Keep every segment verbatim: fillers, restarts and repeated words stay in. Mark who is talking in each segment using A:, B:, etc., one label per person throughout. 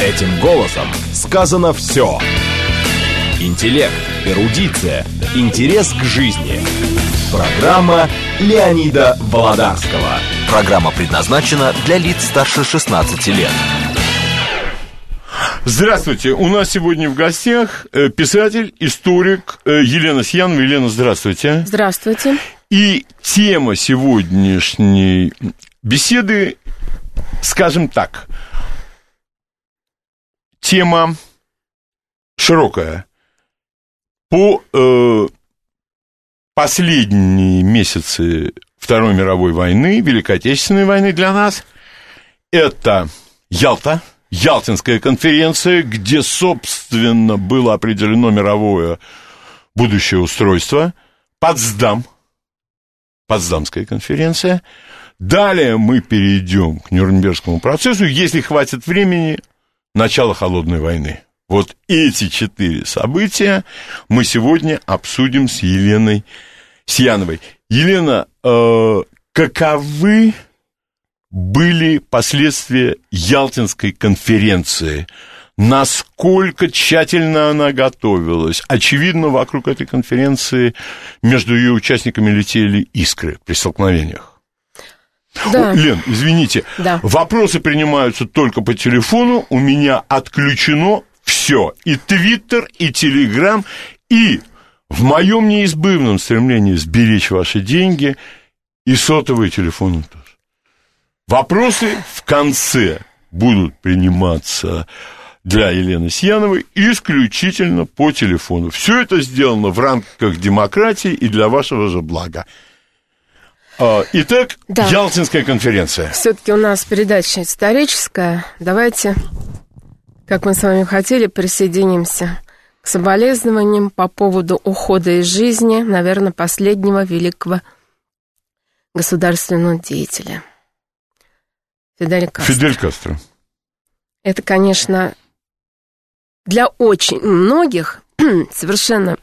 A: Этим голосом сказано все. Интеллект, эрудиция, интерес к жизни. Программа Леонида Володарского.
B: Программа предназначена для лиц старше шестнадцати лет.
C: Здравствуйте, у нас сегодня в гостях писатель, историк Елена Сьянова. Елена, здравствуйте.
D: Здравствуйте.
C: И тема сегодняшней беседы, скажем так, тема широкая. По э, последние месяцы Второй мировой войны, Великой Отечественной войны для нас, это Ялта, Ялтинская конференция, где, собственно, было определено мировое будущее устройство, Потсдам, Потсдамская конференция. Далее мы перейдем к Нюрнбергскому процессу, если хватит времени, начало Холодной войны. Вот эти четыре события мы сегодня обсудим с Еленой Сьяновой. Елена, э, каковы были последствия Ялтинской конференции? Насколько тщательно она готовилась? Очевидно, вокруг этой конференции между ее участниками летели искры при столкновениях.
D: Да.
C: Лен, извините,
D: да.
C: Вопросы принимаются только по телефону, у меня отключено все, и Твиттер, и Телеграм, и в моем неизбывном стремлении сберечь ваши деньги, и сотовые телефоны тоже. Вопросы в конце будут приниматься для Елены Сьяновой исключительно по телефону. Все это сделано в рамках демократии и для вашего же блага. Итак, да. Ялтинская конференция.
D: Все-таки у нас передача историческая. Давайте, как мы с вами хотели, присоединимся к соболезнованиям по поводу ухода из жизни, наверное, последнего великого государственного деятеля. Фидель Кастро.
C: Фидель Кастро.
D: Это, конечно, для очень многих совершенно...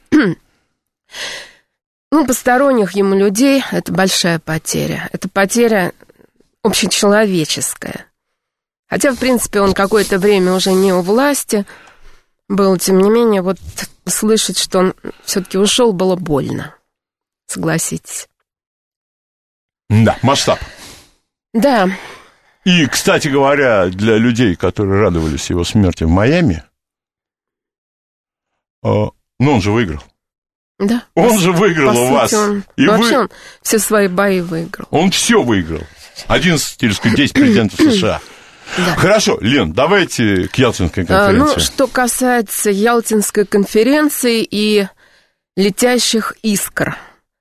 D: Ну, посторонних ему людей это большая потеря. Это потеря общечеловеческая. Хотя, в принципе, он какое-то время уже не у власти был, тем не менее, вот слышать, что он все-таки ушел, было больно. Согласитесь.
C: Да, масштаб.
D: Да.
C: И, кстати говоря, для людей, которые радовались его смерти в Майами, э, ну, он же выиграл.
D: Да.
C: Он же выиграл у вас.
D: Он,
C: и
D: ну,
C: вы...
D: вообще он все свои бои выиграл.
C: Он все выиграл. одиннадцать, или сказать, десять президентов США. Да. Хорошо, Лен, давайте к Ялтинской конференции.
D: А, ну, что касается Ялтинской конференции и летящих искр.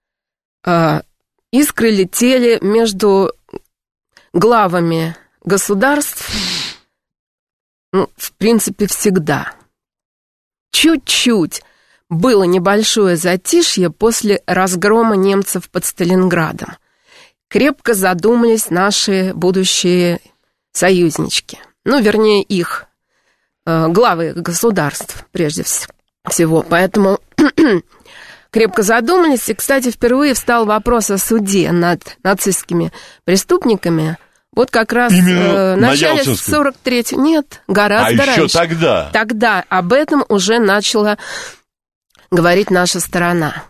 D: А, искры летели между главами государств, ну, в принципе, всегда. Чуть-чуть было небольшое затишье после разгрома немцев под Сталинградом. Крепко задумались наши будущие союзнички. Ну, вернее, их э, главы государств, прежде всего. Поэтому крепко задумались. И, кстати, впервые встал вопрос о суде над нацистскими преступниками. Вот как раз э, в начале сорок третьего... Нет, гораздо
C: а
D: раньше.
C: А еще тогда?
D: Тогда об этом уже начала говорит наша сторона.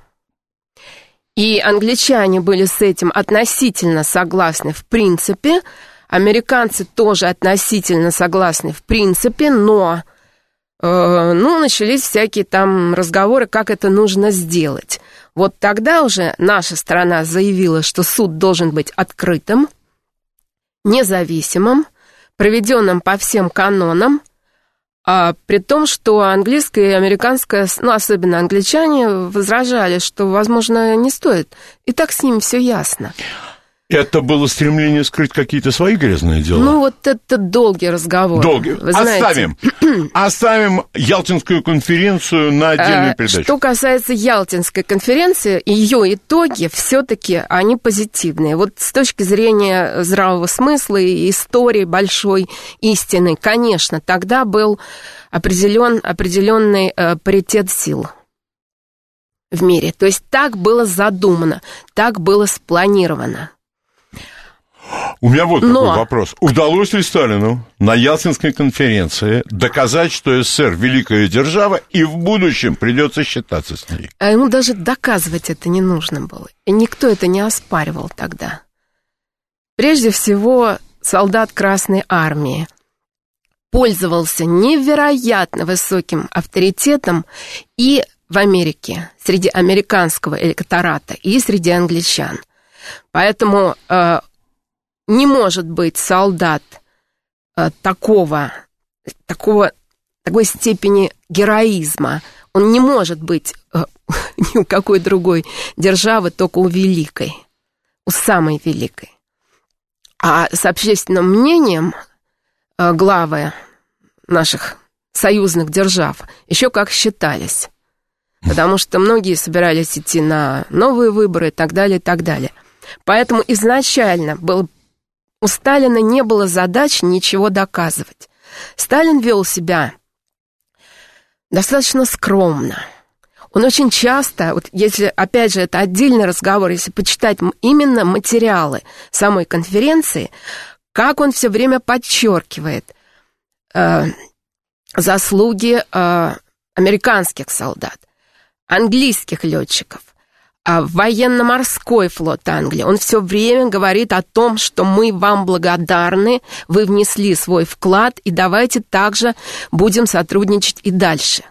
D: И англичане были с этим относительно согласны в принципе, американцы тоже относительно согласны в принципе, но э, ну, начались всякие там разговоры, как это нужно сделать. Вот тогда уже наша сторона заявила, что суд должен быть открытым, независимым, проведенным по всем канонам, А, при том, что английская и американская, ну, особенно англичане, возражали, что, возможно, не стоит. И так с ними все ясно.
C: Это было стремление скрыть какие-то свои грязные дела?
D: Ну, вот это долгий разговор.
C: Долгий. Оставим. Оставим Ялтинскую конференцию на отдельную передачу.
D: Что касается Ялтинской конференции, ее итоги все-таки они позитивные. Вот с точки зрения здравого смысла и истории большой истины, конечно, тогда был определен, определенный э, паритет сил в мире. То есть так было задумано, так было спланировано.
C: У меня вот
D: Но...
C: такой вопрос. Удалось ли Сталину на Ялтинской конференции доказать, что СССР великая держава, и в будущем придется считаться с ней?
D: А ему даже доказывать это не нужно было. И никто это не оспаривал тогда. Прежде всего, солдат Красной Армии пользовался невероятно высоким авторитетом и в Америке, среди американского электората, и среди англичан. Поэтому э, не может быть солдат э, такого, такого, такой степени героизма. Он не может быть э, ни у какой другой державы, только у великой, у самой великой. А с общественным мнением э, главы наших союзных держав еще как считались. Потому что многие собирались идти на новые выборы и так далее, и так далее. Поэтому изначально был, у Сталина не было задач ничего доказывать. Сталин вел себя достаточно скромно. Он очень часто, вот если, опять же, это отдельный разговор, если почитать именно материалы самой конференции, как он все время подчеркивает э, заслуги э, американских солдат, английских летчиков, военно-морской флот Англии. Он все время говорит о том, что мы вам благодарны, вы внесли свой вклад, и давайте также будем сотрудничать и дальше.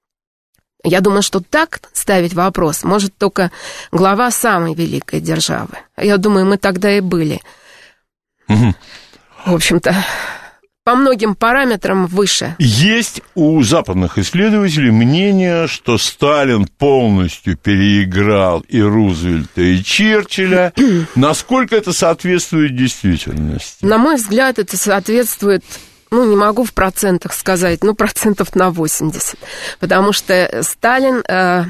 D: Я думаю, что так ставить вопрос может только глава самой великой державы. Я думаю, мы тогда и были.
C: Угу.
D: В общем-то... по многим параметрам выше.
C: Есть у западных исследователей мнение, что Сталин полностью переиграл и Рузвельта, и Черчилля. Насколько это соответствует действительности?
D: На мой взгляд, это соответствует, ну, не могу в процентах сказать, ну, процентов на восемьдесят. Потому что Сталин э,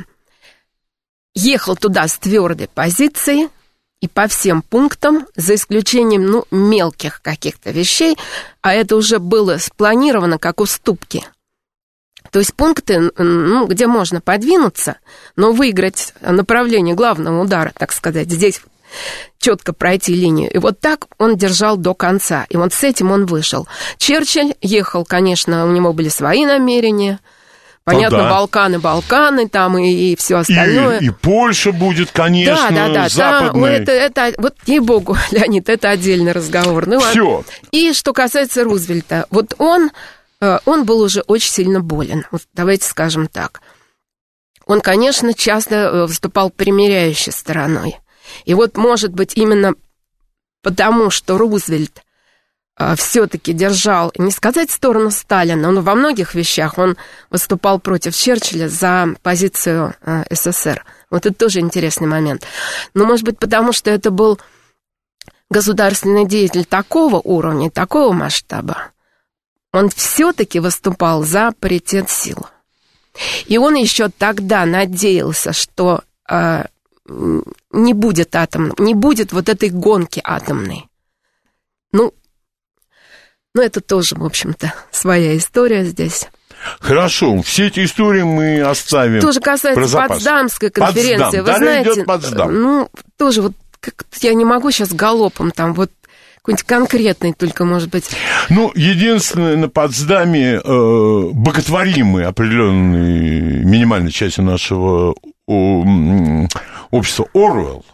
D: ехал туда с твердой позицией, и по всем пунктам, за исключением, ну, мелких каких-то вещей, а это уже было спланировано как уступки. То есть пункты, ну, где можно подвинуться, но выиграть направление главного удара, так сказать, здесь четко пройти линию. И вот так он держал до конца. И вот с этим он вышел. Черчилль ехал, конечно, у него были свои намерения. Понятно,
C: ну, да.
D: Балканы, Балканы, там и, и все остальное.
C: И, и Польша будет, конечно,
D: да, да, да,
C: западной.
D: Да, это, это, вот, ей-богу, Леонид, это отдельный разговор. Ну,
C: все.
D: И что касается Рузвельта, вот он, он был уже очень сильно болен, вот давайте скажем так. Он, конечно, часто выступал примиряющей стороной. И вот, может быть, именно потому, что Рузвельт все-таки держал, не сказать сторону Сталина, но во многих вещах он выступал против Черчилля за позицию СССР. Вот это тоже интересный момент. Но, может быть, потому что это был государственный деятель такого уровня, такого масштаба, он все-таки выступал за паритет сил. И он еще тогда надеялся, что э, не будет атомной, не будет вот этой гонки атомной. Ну, Но это тоже, в общем-то, своя история здесь.
C: Хорошо, все эти истории мы оставим.
D: Тоже касается Потсдамской конференции.
C: Потсдам.
D: Вы
C: Далее
D: знаете,
C: идет Потсдам.
D: Ну, тоже вот как я не могу сейчас галопом там вот какой-нибудь конкретный только, может быть.
C: Ну, единственное, на Потсдаме э, боготворимый определенной минимальной части нашего о, общества Оруэлл.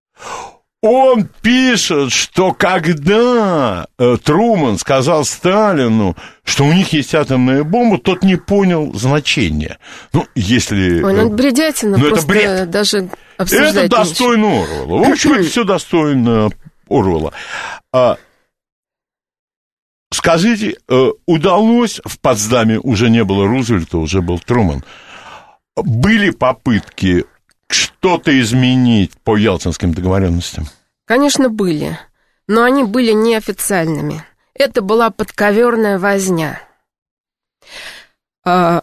C: Он пишет, что когда э, Трумэн сказал Сталину, что у них есть атомная бомба, тот не понял значения. Ну, если...
D: Ой, ну, это бредятина,
C: ну,
D: просто
C: это бред.
D: даже обсуждать
C: Это достойно Оруэлла. В общем, это все достойно Оруэлла. А, скажите, э, удалось, в Потсдаме уже не было Рузвельта, уже был Трумэн, были попытки что-то изменить по Ялтинским договоренностям?
D: Конечно, были, но они были неофициальными. Это была подковерная возня. Вы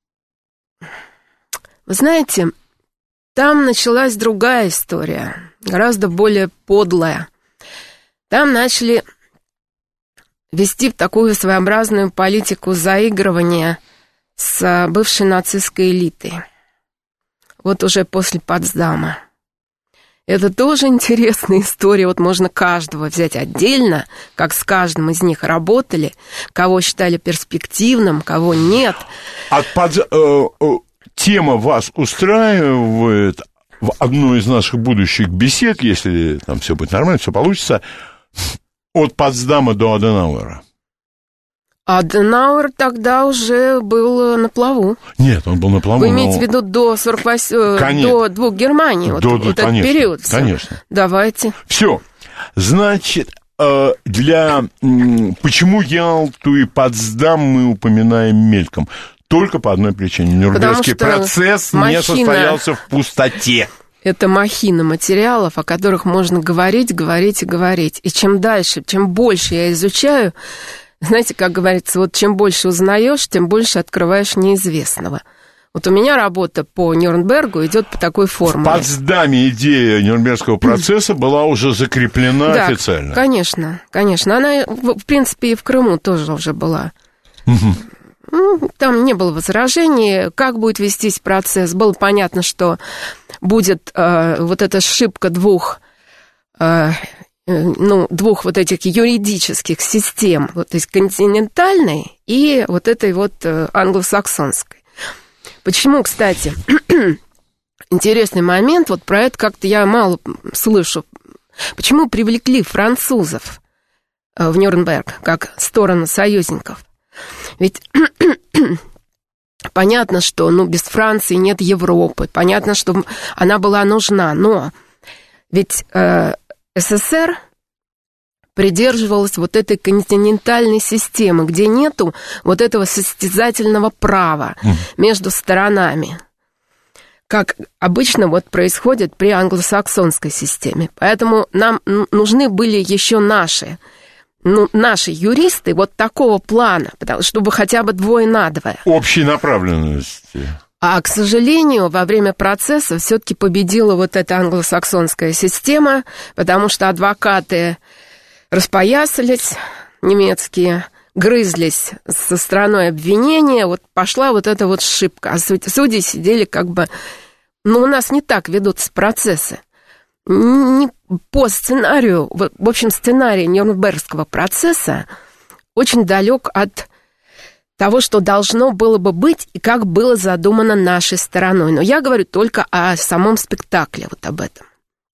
D: знаете, там началась другая история, гораздо более подлая. Там начали вести такую своеобразную политику заигрывания с бывшей нацистской элитой. Вот уже после Потсдама. Это тоже интересная история. Вот можно каждого взять отдельно, как с каждым из них работали, кого считали перспективным, кого нет.
C: От под... э, э, тема вас устраивает в одной из наших будущих бесед, если там все будет нормально, все получится, от Потсдама до Аденауэра.
D: Аденауэр тогда уже был на плаву.
C: Нет, он был на плаву.
D: Вы имеете но... в виду до сорок восьмого, конечно. До двух Германий, вот,
C: до,
D: вот
C: конечно,
D: этот период. Все.
C: Конечно.
D: Давайте.
C: Все. Значит, для... Почему Ялту и Потсдам мы упоминаем мельком? Только по одной причине. Нюрнбергский процесс махина... не состоялся в пустоте.
D: Это махина материалов, о которых можно говорить, говорить и говорить. И чем дальше, чем больше я изучаю... Знаете, как говорится, вот чем больше узнаешь, тем больше открываешь неизвестного. Вот у меня работа по Нюрнбергу идет по такой формуле.
C: В Потсдаме идея Нюрнбергского процесса была уже закреплена да, официально.
D: Конечно, конечно. Она, в принципе, и в Крыму тоже уже была. Ну, там не было возражений, как будет вестись процесс. Было понятно, что будет э, вот эта сшибка двух... Э, ну, двух вот этих юридических систем, вот, то есть континентальной и вот этой вот англосаксонской. Почему, кстати, интересный момент, вот про это как-то я мало слышу. Почему привлекли французов в Нюрнберг как сторону союзников? Ведь понятно, что ну, без Франции нет Европы, понятно, что она была нужна, но ведь... СССР придерживалась вот этой континентальной системы, где нету вот этого состязательного права mm. между сторонами, как обычно вот происходит при англосаксонской системе. Поэтому нам нужны были еще наши, ну, наши юристы вот такого плана, чтобы хотя бы двое на двое.
C: Общей направленности.
D: А, к сожалению, во время процесса все-таки победила вот эта англосаксонская система, потому что адвокаты распоясались, немецкие, грызлись со стороной обвинения, вот пошла вот эта вот ошибка. А судьи сидели как бы... Ну, у нас не так ведутся процессы. Не по сценарию, в общем, сценарий Нюрнбергского процесса очень далек от... того, что должно было бы быть и как было задумано нашей стороной. Но я говорю только о самом спектакле, вот об этом.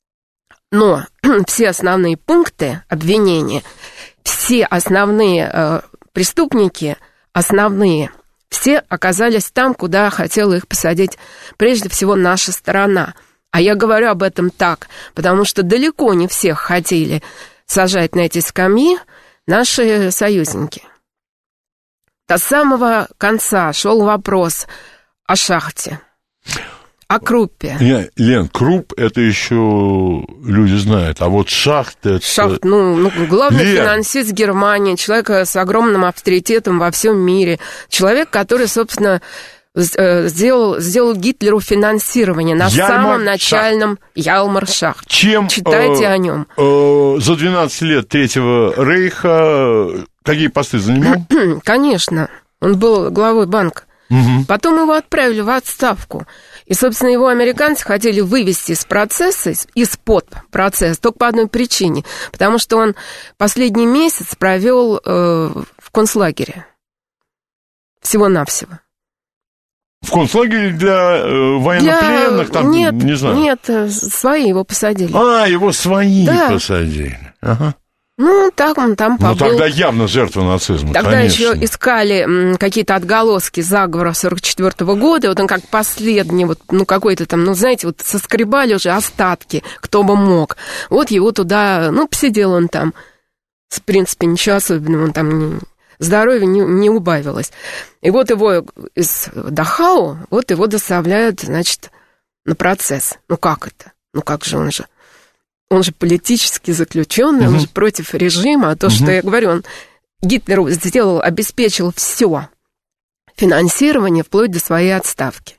D: Но все основные пункты обвинения, все основные э, преступники, основные, все оказались там, куда хотела их посадить прежде всего наша сторона. А я говорю об этом так, потому что далеко не всех хотели сажать на эти скамьи наши союзники. До самого конца шел вопрос о шахте, о Круппе.
C: Не, Лен, Крупп это еще люди знают, а вот шахта... Это...
D: Шахт, ну, ну главный
C: Лен.
D: финансист Германии, человек с огромным авторитетом во всем мире, человек, который, собственно, сделал, сделал Гитлеру финансирование на
C: Ялмар
D: самом начальном Ялмар-Шахт.
C: Чем,
D: Читайте
C: э,
D: о нем.
C: Э, за двенадцать лет Третьего Рейха какие посты занимал?
D: Конечно, он был главой банка.
C: Угу.
D: Потом его отправили в отставку. И, собственно, его американцы хотели вывести из процесса, из-под процесса, только по одной причине. Потому что он последний месяц провел э, в концлагере. Всего-навсего.
C: В концлагере для э, военнопленных?
D: Для...
C: Там,
D: нет,
C: не знаю.
D: Нет, свои его посадили.
C: А, его свои
D: да.
C: посадили. Ага.
D: Ну, так он там побыл.
C: Ну, тогда явно жертва нацизма,
D: Тогда
C: конечно.
D: еще искали какие-то отголоски заговора сорок четвёртого года, вот он как последний, вот, ну, какой-то там, ну, знаете, вот соскребали уже остатки, кто бы мог. Вот его туда, ну, посидел он там. В принципе, ничего особенного, он там не, здоровье не, не убавилось. И вот его из Дахау, вот его доставляют, значит, на процесс. Ну, как это? Ну, как же он же? Он же политически заключенный, угу. он же против режима. А то, угу. что я говорю, он Гитлеру сделал, обеспечил все финансирование вплоть до своей отставки.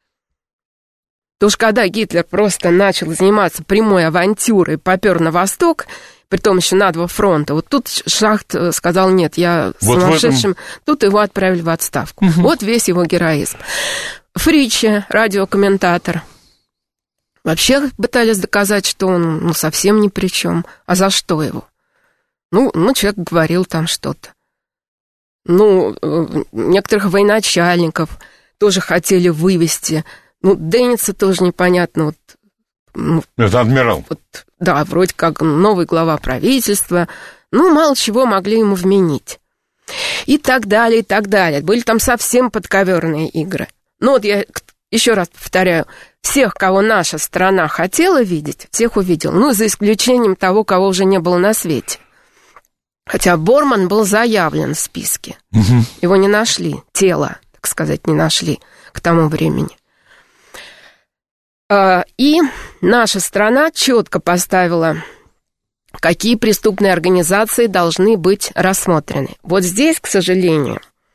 D: Потому что когда Гитлер просто начал заниматься прямой авантюрой, попер на восток, притом еще на два фронта, вот тут Шахт сказал, нет, я
C: вот
D: сумасшедшим,
C: этом...
D: тут его отправили в отставку. Угу. Вот весь его героизм. Фриче, радиокомментатор, Вообще пытались доказать, что он ну, совсем ни при чем. А за что его? Ну, ну, человек говорил там что-то. Ну, некоторых военачальников тоже хотели вывести. Ну, Денниса тоже непонятно. Вот, ну,
C: это адмирал.
D: Вот, да, вроде как новый глава правительства. Ну, мало чего могли ему вменить. И так далее, и так далее. Были там совсем подковерные игры. Ну, вот я еще раз повторяю. Всех, кого наша страна хотела видеть, всех увидела. Ну, за исключением того, кого уже не было на свете. Хотя Борман был заявлен в списке. Угу. Его не нашли. Тело, так сказать, не нашли к тому времени. И наша страна четко поставила, какие преступные организации должны быть рассмотрены. Вот здесь, к сожалению,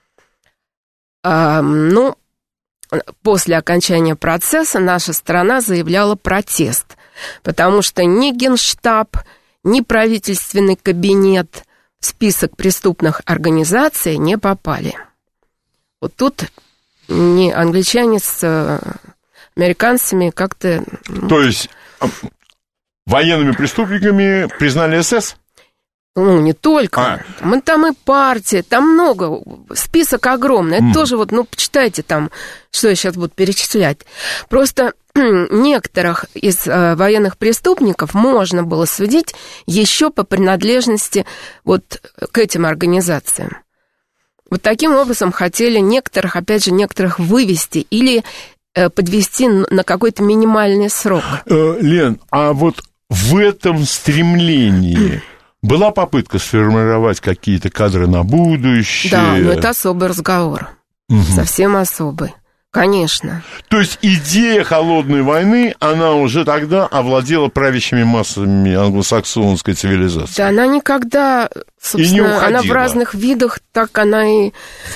D: ну, после окончания процесса наша страна заявляла протест, потому что ни Генштаб, ни правительственный кабинет в список преступных организаций не попали. Вот тут не англичане с американцами как-то...
C: То есть военными преступниками признали СС?
D: Ну, не только.
C: А.
D: Там, там и партия, там много, список огромный. Это mm. тоже вот, ну, почитайте там, что я сейчас буду перечислять. Просто некоторых из э, военных преступников можно было судить еще по принадлежности вот к этим организациям. Вот таким образом хотели некоторых, опять же, некоторых вывести или э, подвести на какой-то минимальный срок.
C: Э, Лен, а вот в этом стремлении... Была попытка сформировать какие-то кадры на будущее?
D: Да, но это особый разговор. Угу. Совсем особый. Конечно.
C: То есть идея холодной войны, она уже тогда овладела правящими массами англосаксонской цивилизации?
D: Да, она никогда, собственно, она в разных видах, так она и,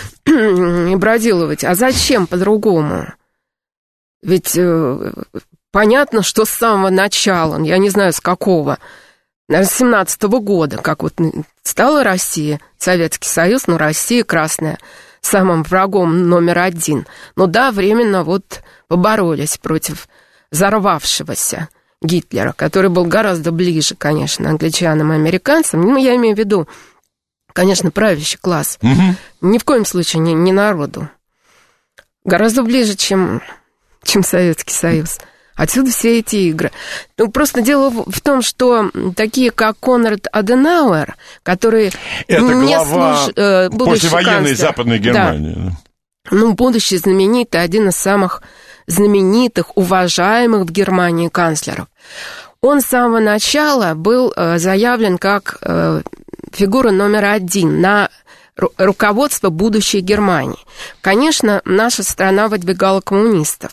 D: и бродила. А зачем по-другому? Ведь э, понятно, что с самого начала, я не знаю, с какого... Наверное, с семнадцатого года, как вот стала Россия, Советский Союз, ну, Россия красная, самым врагом номер один. Ну да, временно вот поборолись против взорвавшегося Гитлера, который был гораздо ближе, конечно, англичанам и американцам. Ну, я имею в виду, конечно, правящий класс. Угу. Ни в коем случае не, не народу. Гораздо ближе, чем, чем Советский Союз. Отсюда все эти игры. Ну, просто дело в том, что такие, как Конрад Аденауэр, которые...
C: Это
D: не
C: глава
D: служ... э,
C: послевоенной
D: канцлер,
C: Западной Германии.
D: Да. Ну, будущий знаменитый, один из самых знаменитых, уважаемых в Германии канцлеров. Он с самого начала был э, заявлен как э, фигура номер один на ру- руководство будущей Германии. Конечно, наша страна выдвигала коммунистов.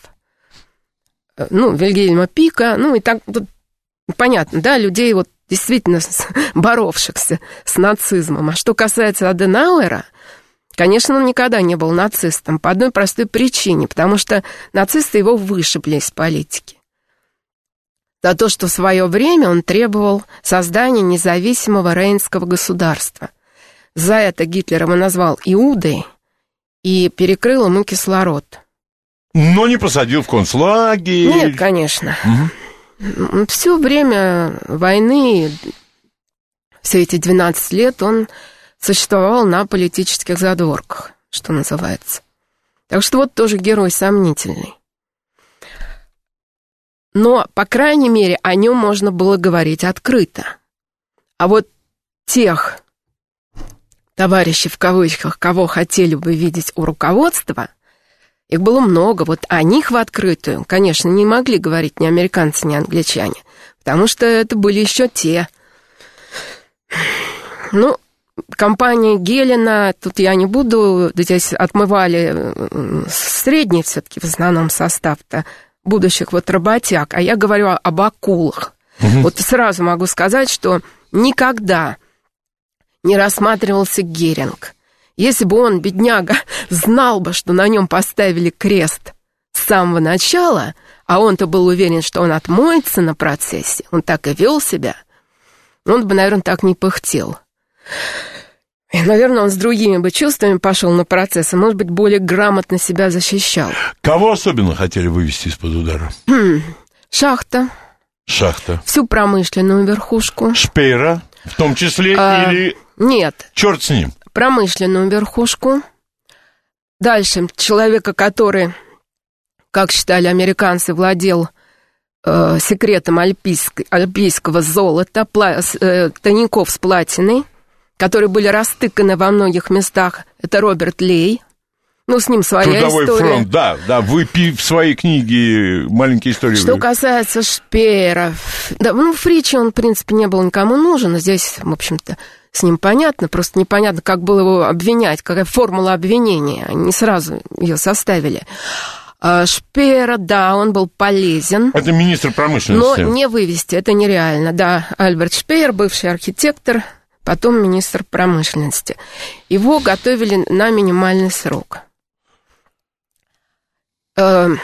D: Ну, Вильгельма Пика, ну, и так, тут, понятно, да, людей вот действительно боровшихся с нацизмом. А что касается Аденауэра, конечно, он никогда не был нацистом по одной простой причине, потому что нацисты его вышибли из политики. За то, что в свое время он требовал создания независимого рейнского государства. За это Гитлер его назвал Иудой и перекрыл ему кислород.
C: Но не посадил в концлагерь.
D: Нет, конечно. Угу. Все время войны, все эти двенадцать лет, он существовал на политических задворках, что называется. Так что вот тоже герой сомнительный. Но, по крайней мере, о нем можно было говорить открыто. А вот тех товарищей, в кавычках, кого хотели бы видеть у руководства... Их было много, вот о них в открытую, конечно, не могли говорить ни американцы, ни англичане, потому что это были еще те. Ну, компания Гелена, тут я не буду, здесь отмывали средний все-таки в основном состав-то будущих вот работяг, а я говорю об акулах. Угу. Вот сразу могу сказать, что никогда не рассматривался Геринг. Если бы он, бедняга, знал бы, что на нем поставили крест с самого начала, а он-то был уверен, что он отмоется на процессе, он так и вел себя, он бы, наверное, так не пыхтел. И, наверное, он с другими бы чувствами пошел на процесс, и, может быть, более грамотно себя защищал.
C: Кого особенно хотели вывести из-под удара?
D: Шахта.
C: Шахта.
D: Всю промышленную верхушку.
C: Шпеера, в том числе,
D: а,
C: или...
D: Нет.
C: Черт с ним.
D: Промышленную верхушку. Дальше человека, который, как считали американцы, владел э, секретом альпийск, альпийского золота, пла, э, тайников с платиной, которые были растыканы во многих местах. Это Роберт Лей. Ну, с ним своя
C: Трудовой
D: история.
C: фронт, да, да, вы в своей книге «Маленькие истории».
D: Что
C: вы...
D: касается Шпеера, да, ну, Фричи он, в принципе, не был никому нужен, здесь, в общем-то, с ним понятно, просто непонятно, как было его обвинять, какая формула обвинения, они сразу ее составили. А Шпеера, да, он был полезен.
C: Это министр промышленности.
D: Но не вывести, это нереально, да. Альберт Шпеер, бывший архитектор, потом министр промышленности. Его готовили на минимальный срок. Ну,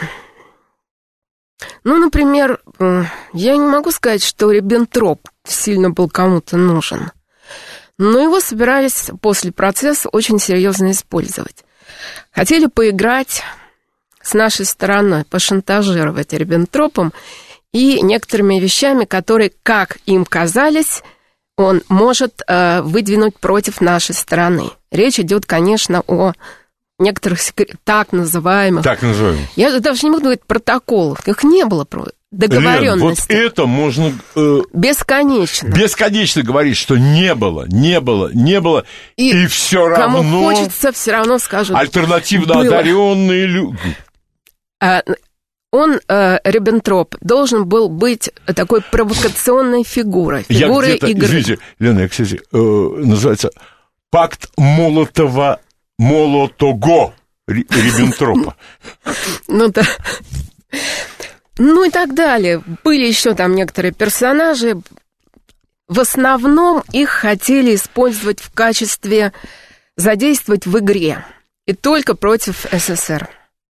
D: например, я не могу сказать, что Риббентроп сильно был кому-то нужен, но его собирались после процесса очень серьезно использовать. Хотели поиграть с нашей стороной, пошантажировать Риббентропом и некоторыми вещами, которые, как им казались, он может выдвинуть против нашей стороны. Речь идет, конечно, о некоторых так называемых...
C: Так называемых.
D: Я даже не могу говорить протоколов. Их не было договоренности.
C: Лен, вот это можно... Э,
D: бесконечно.
C: Бесконечно говорить, что не было, не было, не было, и, и все равно...
D: Кому хочется, все равно скажут...
C: Альтернативно было. Одаренные люди.
D: А, он, э, Риббентроп, должен был быть такой провокационной фигурой. Фигурой
C: я
D: игры.
C: Извините, Лена, я, кстати, э, называется «Пакт Молотова Молотого Риббентропа».
D: Ну да. Ну и так далее. Были еще там некоторые персонажи. В основном их хотели использовать в качестве... задействовать в игре. И только против СССР.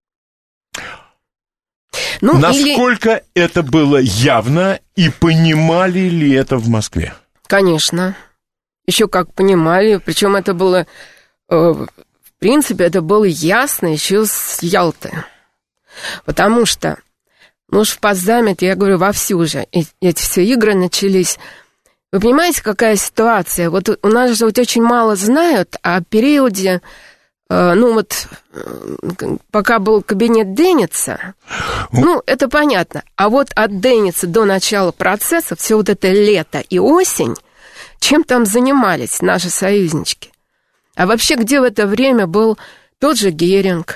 D: Ну,
C: насколько или... это было явно, и понимали ли это в Москве?
D: Конечно. Еще как понимали. Причем это было... В принципе, это было ясно еще с Ялты. Потому что, ну уж в Потсдаме, я говорю, вовсю же эти все игры начались. Вы понимаете, какая ситуация? Вот у нас же вот очень мало знают о периоде, э, ну вот, э, пока был кабинет Деница, ну, это понятно. А вот от Деница до начала процесса, все вот это лето и осень, чем там занимались наши союзнички? А вообще, где в это время был тот же Геринг?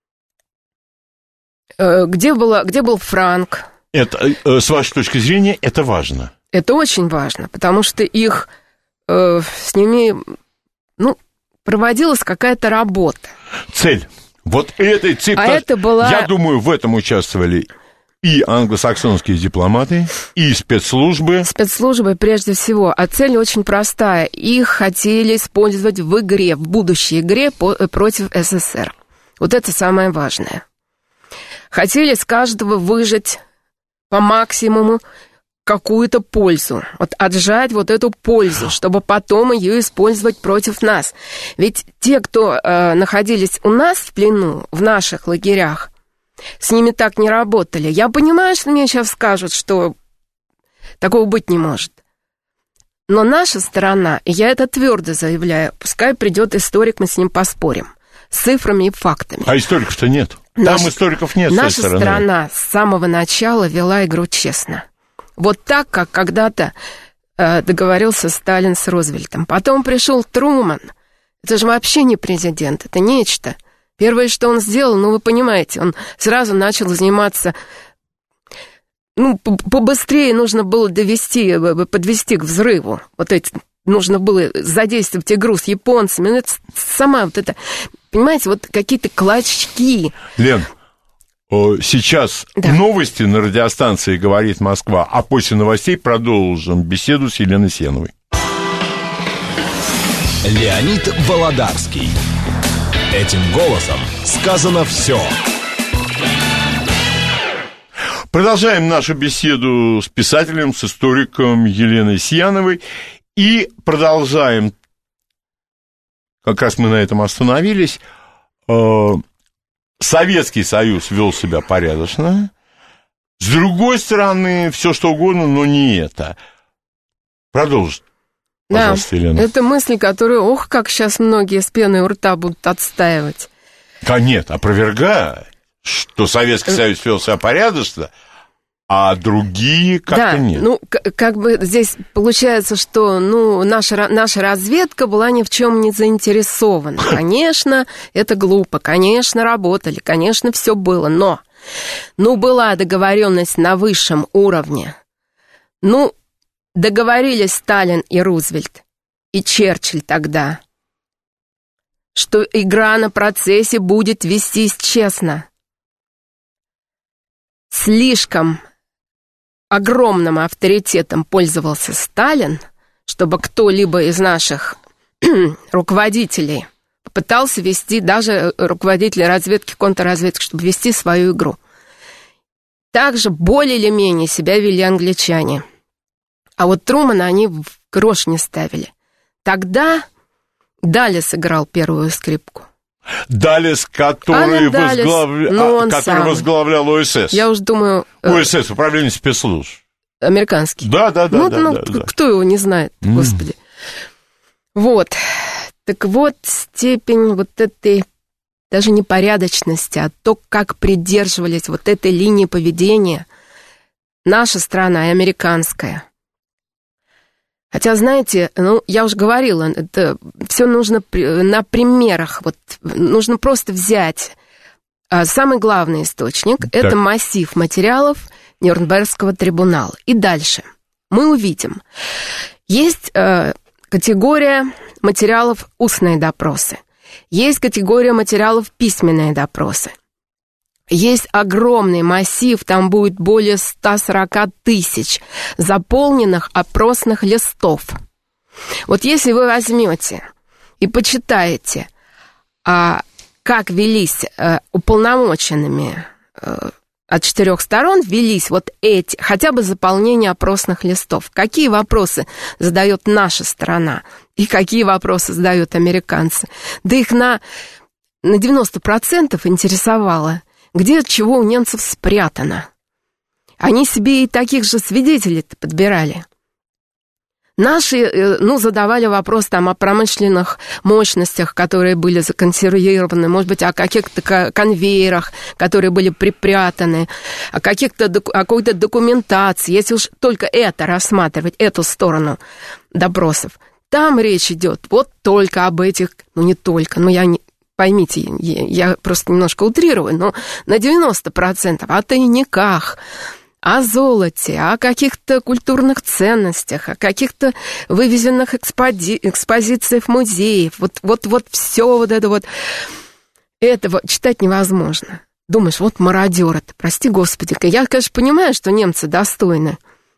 D: Где, было, где был Франк?
C: Это, с вашей точки зрения, это важно?
D: Это очень важно, потому что их э, с ними, ну, проводилась какая-то работа.
C: Цель. Вот этой цели.
D: А это была...
C: Я думаю, в этом участвовали и англосаксонские дипломаты, и спецслужбы.
D: Спецслужбы прежде всего. А цель очень простая. Их хотели использовать в игре, в будущей игре по, против СССР. Вот это самое важное. Хотели с каждого выжать по максимуму какую-то пользу. Вот отжать вот эту пользу, чтобы потом ее использовать против нас. Ведь те, кто э, находились у нас в плену, в наших лагерях, с ними так не работали. Я понимаю, что мне сейчас скажут, что такого быть не может. Но наша сторона, и я это твердо заявляю, пускай придет историк, мы с ним поспорим, с цифрами и фактами.
C: А историков-то нет.
D: Наш,
C: Там историков нет.
D: Наша страна с самого начала вела игру честно. Вот так, как когда-то э, договорился Сталин с Рузвельтом. Потом пришел Труман. Это же вообще не президент, это нечто. Первое, что он сделал, ну, вы понимаете, он сразу начал заниматься... Ну, побыстрее нужно было довести, подвести к взрыву. Вот эти... Нужно было задействовать игру с японцами. Ну, это сама вот это... Понимаете, вот какие-то клочки.
C: Лен, сейчас да. Новости на радиостанции «Говорит Москва», а после новостей продолжим беседу с Еленой Сеновой.
A: Леонид Володарский. Этим голосом сказано все.
C: Продолжаем нашу беседу с писателем, с историком Еленой Сьяновой. И продолжаем, как раз мы на этом остановились. Советский Союз вел себя порядочно. С другой стороны, все что угодно, но не это. Продолжить. Пожалуйста,
D: да,
C: Елена.
D: Это мысль, которую, ох, как сейчас многие с пеной у рта будут отстаивать.
C: Да нет, опровергая, что Советский Союз вел себя порядочно, а другие как-то
D: да,
C: нет.
D: Ну, как бы здесь получается, что ну, наша, наша разведка была ни в чем не заинтересована. Конечно, это глупо, конечно, работали, конечно, все было, но ну, была договоренность на высшем уровне. Ну, договорились Сталин и Рузвельт, и Черчилль тогда, что игра на процессе будет вестись честно. Слишком огромным авторитетом пользовался Сталин, чтобы кто-либо из наших руководителей попытался вести, даже руководители разведки, контрразведки, чтобы вести свою игру. Также более или менее себя вели англичане. А вот Трумана они в грош не ставили. Тогда Даллес играл первую скрипку.
C: Даллес, который,
D: Даллес,
C: возглавля...
D: ну,
C: который возглавлял ОСС.
D: Я уж думаю...
C: ОСС, Управление спецслужб.
D: Американский.
C: Да, да, да.
D: Ну,
C: да,
D: ну
C: да, да.
D: Кто его не знает, mm. господи. Вот. Так вот, степень вот этой даже непорядочности, а то, как придерживались вот этой линии поведения наша страна и американская. Хотя, знаете, ну, я уже говорила, это все нужно на примерах. Вот нужно просто взять самый главный источник. Так. Это массив материалов Нюрнбергского трибунала. И дальше мы увидим. Есть э, категория материалов устные допросы. Есть категория материалов письменные допросы. Есть огромный массив, там будет более ста сорока тысяч заполненных опросных листов. Вот если вы возьмете и почитаете, а, как велись а, уполномоченными а, от четырех сторон, велись вот эти, хотя бы заполнение опросных листов, какие вопросы задает наша сторона и какие вопросы задают американцы, да их на, на девяносто процентов интересовало, где чего у немцев спрятано. Они себе и таких же свидетелей-то подбирали. Наши, ну, задавали вопрос там о промышленных мощностях, которые были законсервированы, может быть, о каких-то конвейерах, которые были припрятаны, о каких-то, о какой-то документации, если уж только это рассматривать, эту сторону допросов. Там речь идет вот только об этих, ну, не только, но я не... Поймите, я просто немножко утрирую, но на девяносто процентов о тайниках, о золоте, о каких-то культурных ценностях, о каких-то вывезенных экспози- экспозициях музеев. Вот, вот, вот все вот это вот. Этого читать невозможно. Думаешь, вот мародеры-то, прости господи. Я, конечно, понимаю, что немцы достойны.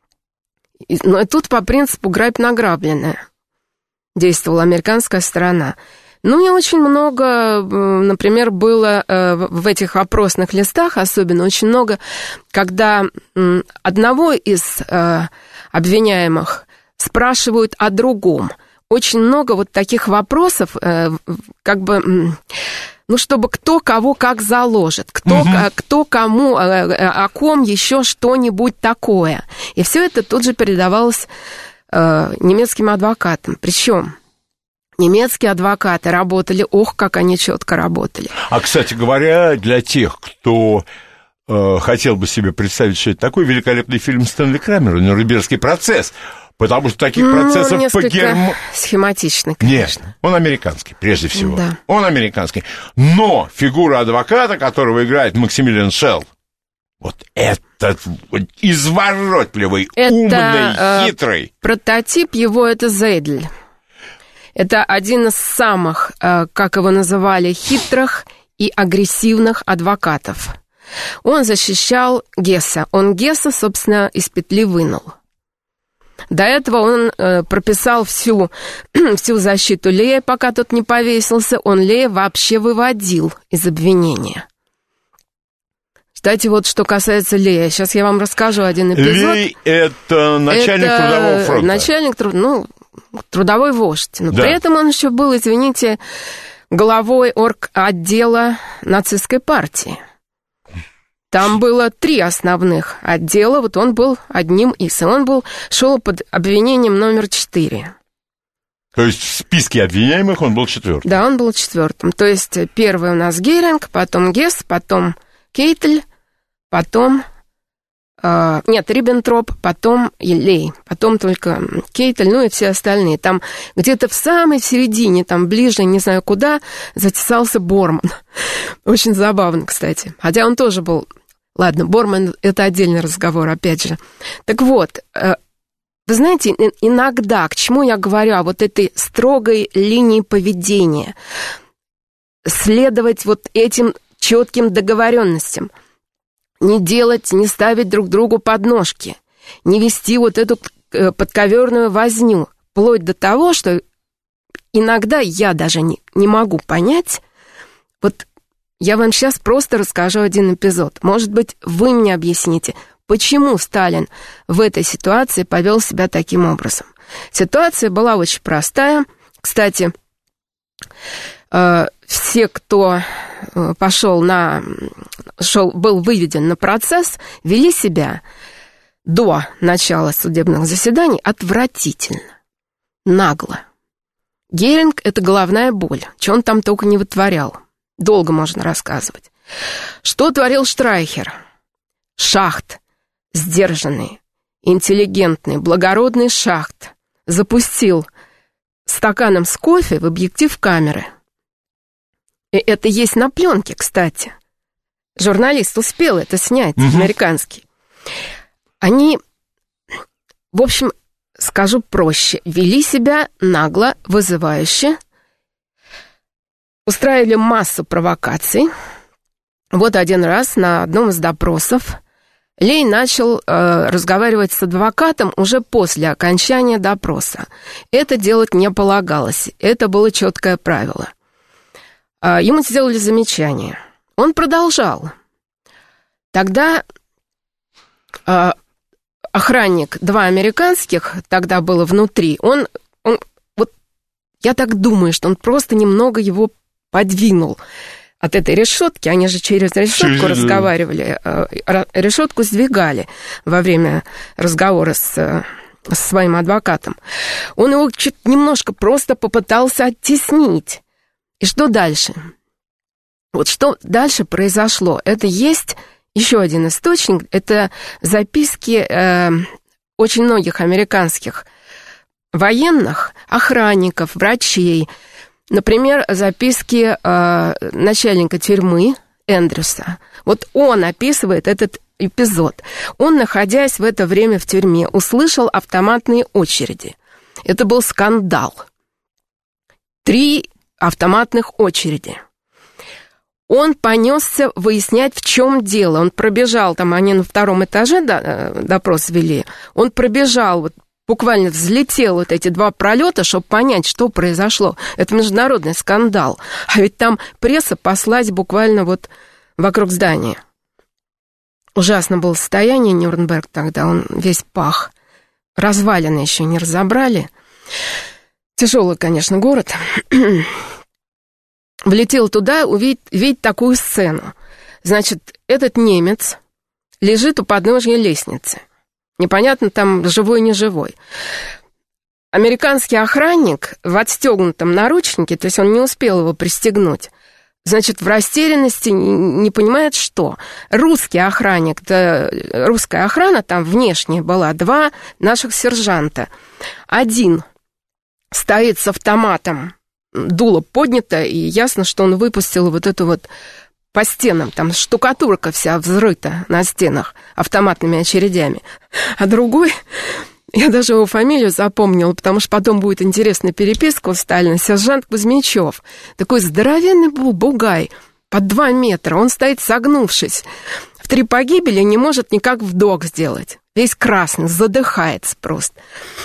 D: Но тут по принципу грабь награбленное действовала американская сторона. Ну, и очень много, например, было в этих опросных листах, особенно очень много, когда одного из обвиняемых спрашивают о другом. Очень много вот таких вопросов, как бы, ну, чтобы кто кого как заложит, кто, угу. кто кому, о ком еще что-нибудь такое. И все это тут же передавалось немецким адвокатам. Причем немецкие адвокаты работали, ох, как они четко работали.
C: А, кстати говоря, для тех, кто э, хотел бы себе представить, что это такой, великолепный фильм Стэнли Крамера «Нюрнбергский процесс», потому что таких ну, процессов по Германии...
D: схематичный, конечно.
C: Нет, он американский, прежде всего.
D: Да.
C: Он американский. Но фигура адвоката, которого играет Максимилиан Шелл, вот этот вот изворотливый, это, умный, э, хитрый.
D: Прототип его — это Зейдль. Это один из самых, как его называли, хитрых и агрессивных адвокатов. Он защищал Гесса. Он Гесса, собственно, из петли вынул. До этого он прописал всю, всю защиту Лея, пока тот не повесился. Он Лея вообще выводил из обвинения. Кстати, вот что касается Лея, сейчас я вам расскажу один эпизод.
C: Лей — это начальник это трудового фронта.
D: Начальник трудового, ну... трудовой вождь. Но
C: да.
D: При этом он еще был, извините, главой орготдела нацистской партии. Там было три основных отдела, вот он был одним из, и он был, шел под обвинением номер четыре.
C: То есть в списке обвиняемых он был четвертым?
D: Да, он был четвертым. То есть первый у нас Геринг, потом Гесс, потом Кейтель, потом... Uh, нет, Риббентроп, потом Лей, потом только Кейтель, ну и все остальные. Там где-то в самой середине, там ближе, не знаю куда, затесался Борман. Очень забавно, кстати. Хотя он тоже был... Ладно, Борман — это отдельный разговор, опять же. Так вот, uh, вы знаете, иногда, к чему я говорю, о вот этой строгой линии поведения, следовать вот этим четким договоренностям, не делать, не ставить друг другу подножки, не вести вот эту подковерную возню, вплоть до того, что иногда я даже не, не могу понять. Вот я вам сейчас просто расскажу один эпизод. Может быть, вы мне объясните, почему Сталин в этой ситуации повел себя таким образом. Ситуация была очень простая. Кстати, все, кто пошел на... Шел, был выведен на процесс, вели себя до начала судебных заседаний отвратительно, нагло. Геринг — это головная боль, что он там только не вытворял. Долго можно рассказывать. Что творил Штрайхер? Шахт, сдержанный, интеллигентный, благородный Шахт запустил стаканом с кофе в объектив камеры. И это есть на пленке, кстати. Журналист успел это снять, угу. Американский. Они, в общем, скажу проще, вели себя нагло, вызывающе, устраивали массу провокаций. Вот один раз на одном из допросов Лей начал э, разговаривать с адвокатом уже после окончания допроса. Это делать не полагалось, это было четкое правило. Э, ему сделали замечание. Он продолжал. Тогда э, охранник, два американских, тогда было внутри, он, он, вот я так думаю, что он просто немного его подвинул от этой решетки. Они же через решетку через... разговаривали, э, решетку сдвигали во время разговора с, с своим адвокатом. Он его чуть немножко просто попытался оттеснить. И что дальше? Вот что дальше произошло? Это есть еще один источник, это записки э, очень многих американских военных, охранников, врачей. Например, записки э, начальника тюрьмы Эндрюса. Вот он описывает этот эпизод. Он, находясь в это время в тюрьме, услышал автоматные очереди. Это был скандал. Три автоматных очереди. Он понесся выяснять, в чем дело. Он пробежал, там они на втором этаже допрос вели, он пробежал, вот, буквально взлетел вот эти два пролета, чтобы понять, что произошло. Это международный скандал. А ведь там пресса паслась буквально вот вокруг здания. Ужасно было состояние Нюрнберг тогда, он весь пах. Развалины еще не разобрали. Тяжелый, конечно, город. Влетел туда, увидеть, видеть такую сцену. Значит, этот немец лежит у подножья лестницы. Непонятно, там живой, не живой. Американский охранник в отстегнутом наручнике, то есть он не успел его пристегнуть, значит, в растерянности не понимает, что. Русский охранник, да, русская охрана там внешняя была, два наших сержанта. Один стоит с автоматом, дуло поднято, и ясно, что он выпустил вот эту вот по стенам, там штукатурка вся взрыта на стенах автоматными очередями. А другой, я даже его фамилию запомнила, потому что потом будет интересная переписка у Сталина, сержант Кузьмичев. Такой здоровенный был бугай, под два метра, он стоит согнувшись. В три погибели не может никак вдох сделать. Весь красный, задыхается просто.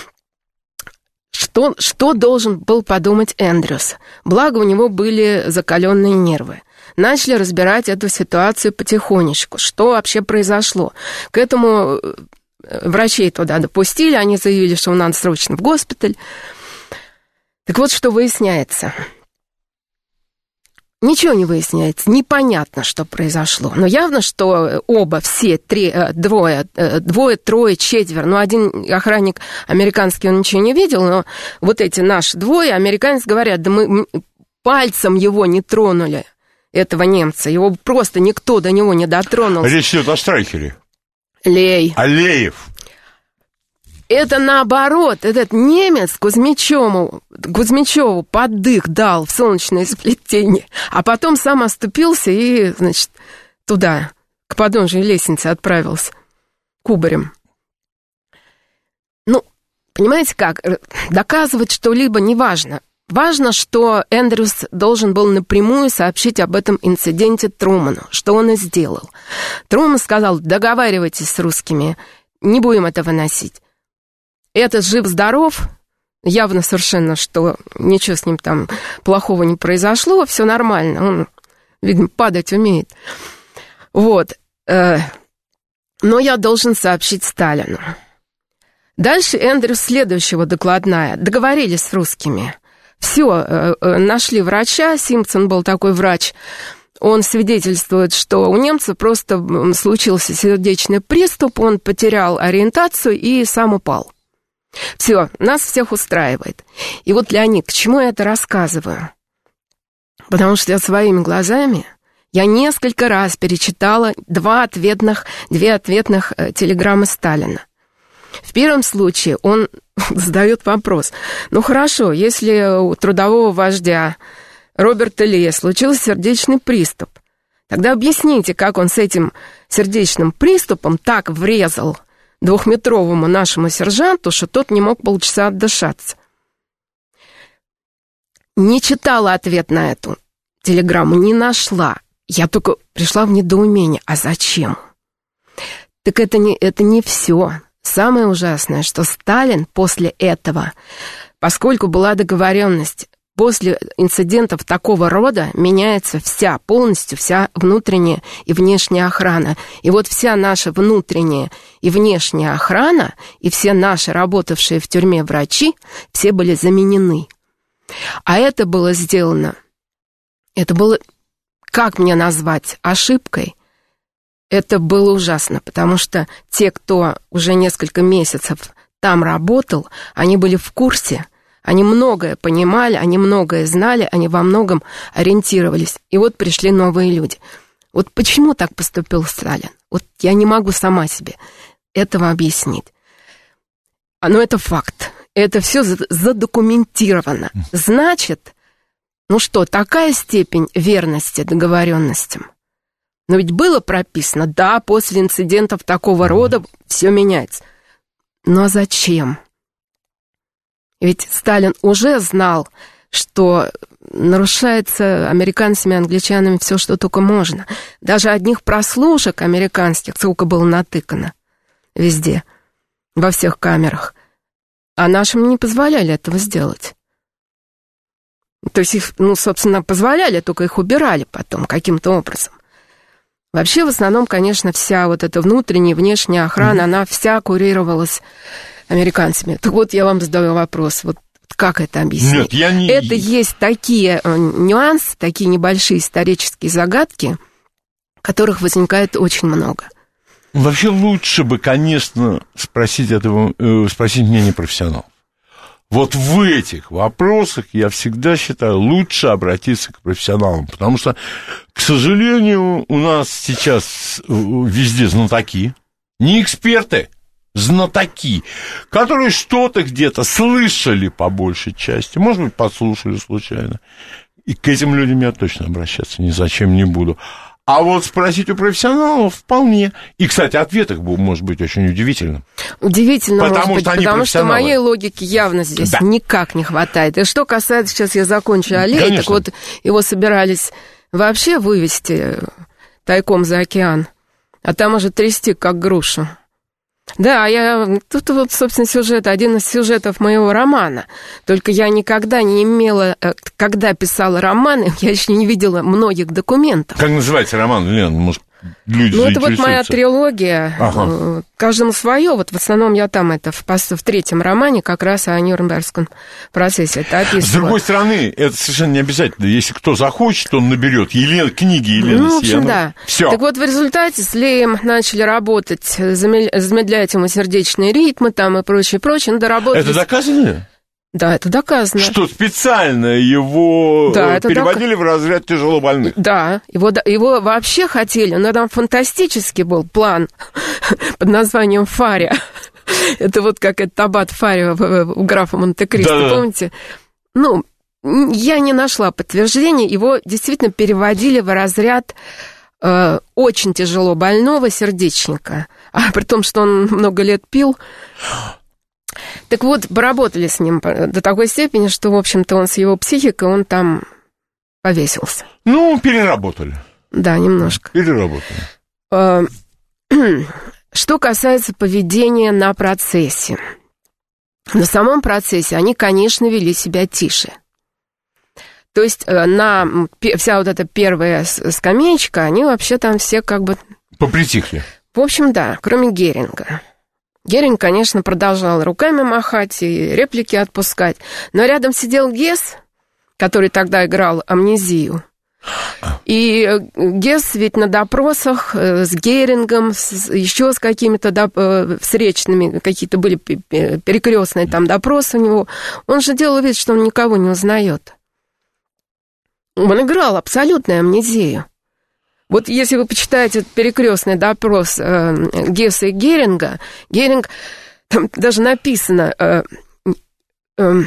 D: Что, что должен был подумать Эндрюс? Благо, у него были закаленные нервы. Начали разбирать эту ситуацию потихонечку. Что вообще произошло? К этому врачей туда допустили, они заявили, что надо срочно в госпиталь. Так вот, что выясняется. Ничего не выясняется, непонятно, что произошло. Но явно, что оба, все, три, двое, двое, трое, четверо. Ну, один охранник американский, он ничего не видел, но вот эти наши двое, американцы говорят, да мы пальцем его не тронули, этого немца. Его просто никто до него не дотронулся.
C: Речь идет о страйкере.
D: Лей.
C: Алеев.
D: Это наоборот, этот немец Кузьмичеву, Кузьмичеву поддых дал в солнечное сплетение, а потом сам оступился и, значит, туда, к подножию лестницы отправился, кубарем. Ну, понимаете как, доказывать что-либо не важно. Важно, что Эндрюс должен был напрямую сообщить об этом инциденте Труману, что он и сделал. Труман сказал, договаривайтесь с русскими, не будем это выносить. Этот жив-здоров, явно совершенно, что ничего с ним там плохого не произошло, все нормально, он, видимо, падать умеет. Вот. Но я должен сообщить Сталину. Дальше Эндрюс следующего докладная. Договорились с русскими. Все, нашли врача, Симпсон был такой врач, он свидетельствует, что у немца просто случился сердечный приступ, он потерял ориентацию и сам упал. Все, нас всех устраивает. И вот, Леонид, к чему я это рассказываю? Потому что я своими глазами, я несколько раз перечитала два ответных, две ответных э, телеграммы Сталина. В первом случае он задает вопрос. Ну хорошо, если у трудового вождя Роберта Лея случился сердечный приступ, тогда объясните, как он с этим сердечным приступом так врезал двухметровому нашему сержанту, что тот не мог полчаса отдышаться. Не читала ответ на эту телеграмму, не нашла. Я только пришла в недоумение. А зачем? Так это не, это не все. Самое ужасное, что Сталин после этого, поскольку была договоренность, после инцидентов такого рода меняется вся, полностью вся внутренняя и внешняя охрана. И вот вся наша внутренняя и внешняя охрана, и все наши работавшие в тюрьме врачи, все были заменены. А это было сделано, это было, как мне назвать, ошибкой? Это было ужасно, потому что те, кто уже несколько месяцев там работал, они были в курсе. Они многое понимали, они многое знали, они во многом ориентировались. И вот пришли новые люди. Вот почему так поступил Сталин? Вот я не могу сама себе этого объяснить. Но это факт. Это все задокументировано. Значит, ну что, такая степень верности договоренностям. Но ведь было прописано, да, после инцидентов такого рода все меняется. Но зачем? Ведь Сталин уже знал, что нарушается американцами и англичанами все, что только можно. Даже одних прослушек американских сколько было натыкано везде, во всех камерах. А нашим не позволяли этого сделать. То есть их, ну, собственно, позволяли, только их убирали потом каким-то образом. Вообще, в основном, конечно, вся вот эта внутренняя и внешняя охрана, mm-hmm. она вся курировалась американцами. Так вот, я вам задаю вопрос, вот как это объяснить? Нет, я не... Это есть такие нюансы, такие небольшие исторические загадки, которых возникает очень много.
C: Вообще лучше бы, конечно, спросить, этого, э, спросить мнение профессионалов. Вот в этих вопросах, я всегда считаю, лучше обратиться к профессионалам, потому что, к сожалению, у нас сейчас везде знатоки, не эксперты, знатоки, которые что-то где-то слышали по большей части, может быть, подслушали случайно. И к этим людям я точно обращаться ни зачем не буду. А вот спросить у профессионалов вполне. И, кстати, ответ их был, может быть, очень удивительным.
D: Удивительно, потому, может быть, что, потому что моей логики явно здесь да. никак не хватает. И что касается, сейчас я закончу Аллеи, так вот его собирались вообще вывести тайком за океан, а там уже трясти, как грушу. Да, я... Тут вот, собственно, сюжет, один из сюжетов моего романа. Только я никогда не имела... Когда писала романы, я еще не видела многих документов.
C: Как называется роман, Лена? Может, люди
D: Ну,
C: заинтересуются.
D: это вот моя трилогия.
C: Ага.
D: Каждому свое. Вот в основном я там это в, в третьем романе как раз о Нюрнбергском процессе это описывала.
C: С другой стороны, это совершенно не обязательно. Если кто захочет, он наберет Елена, книги Елены
D: Ну, в общем,
C: Сияновой.
D: да.
C: Все.
D: Так вот, в результате с Леем начали работать, замедлять ему сердечные ритмы там и прочее, прочее. Ну, доработали.
C: Это доказано?
D: Да, это доказано.
C: Что специально его
D: Да, это
C: переводили док... в разряд тяжелобольных.
D: Да, его, его вообще хотели, но там фантастический был план под названием «Фария». Это вот как этот аббат Фария у графа Монте-Кристо,
C: Да-да-да.
D: помните? Ну, я не нашла подтверждения, его действительно переводили в разряд э, очень тяжело больного сердечника, а при том, что он много лет пил. Так вот, поработали с ним до такой степени, что, в общем-то, он с его психикой, он там повесился.
C: Ну, переработали.
D: Да, немножко.
C: Переработали.
D: Что касается поведения на процессе. На самом процессе они, конечно, вели себя тише. То есть на вся вот эта первая скамеечка, они вообще там все как бы...
C: Попритихли.
D: В общем, да, кроме Геринга. Геринг, конечно, продолжал руками махать и реплики отпускать. Но рядом сидел Гесс, который тогда играл амнезию. И Гесс ведь на допросах с Герингом, с, еще с какими-то доп... встречными, какие-то были перекрестные там допросы у него, он же делал вид, что он никого не узнает. Он играл абсолютную амнезию. Вот если вы почитаете перекрестный допрос э, Гесса и Геринга, Геринг, там даже написано, э, э,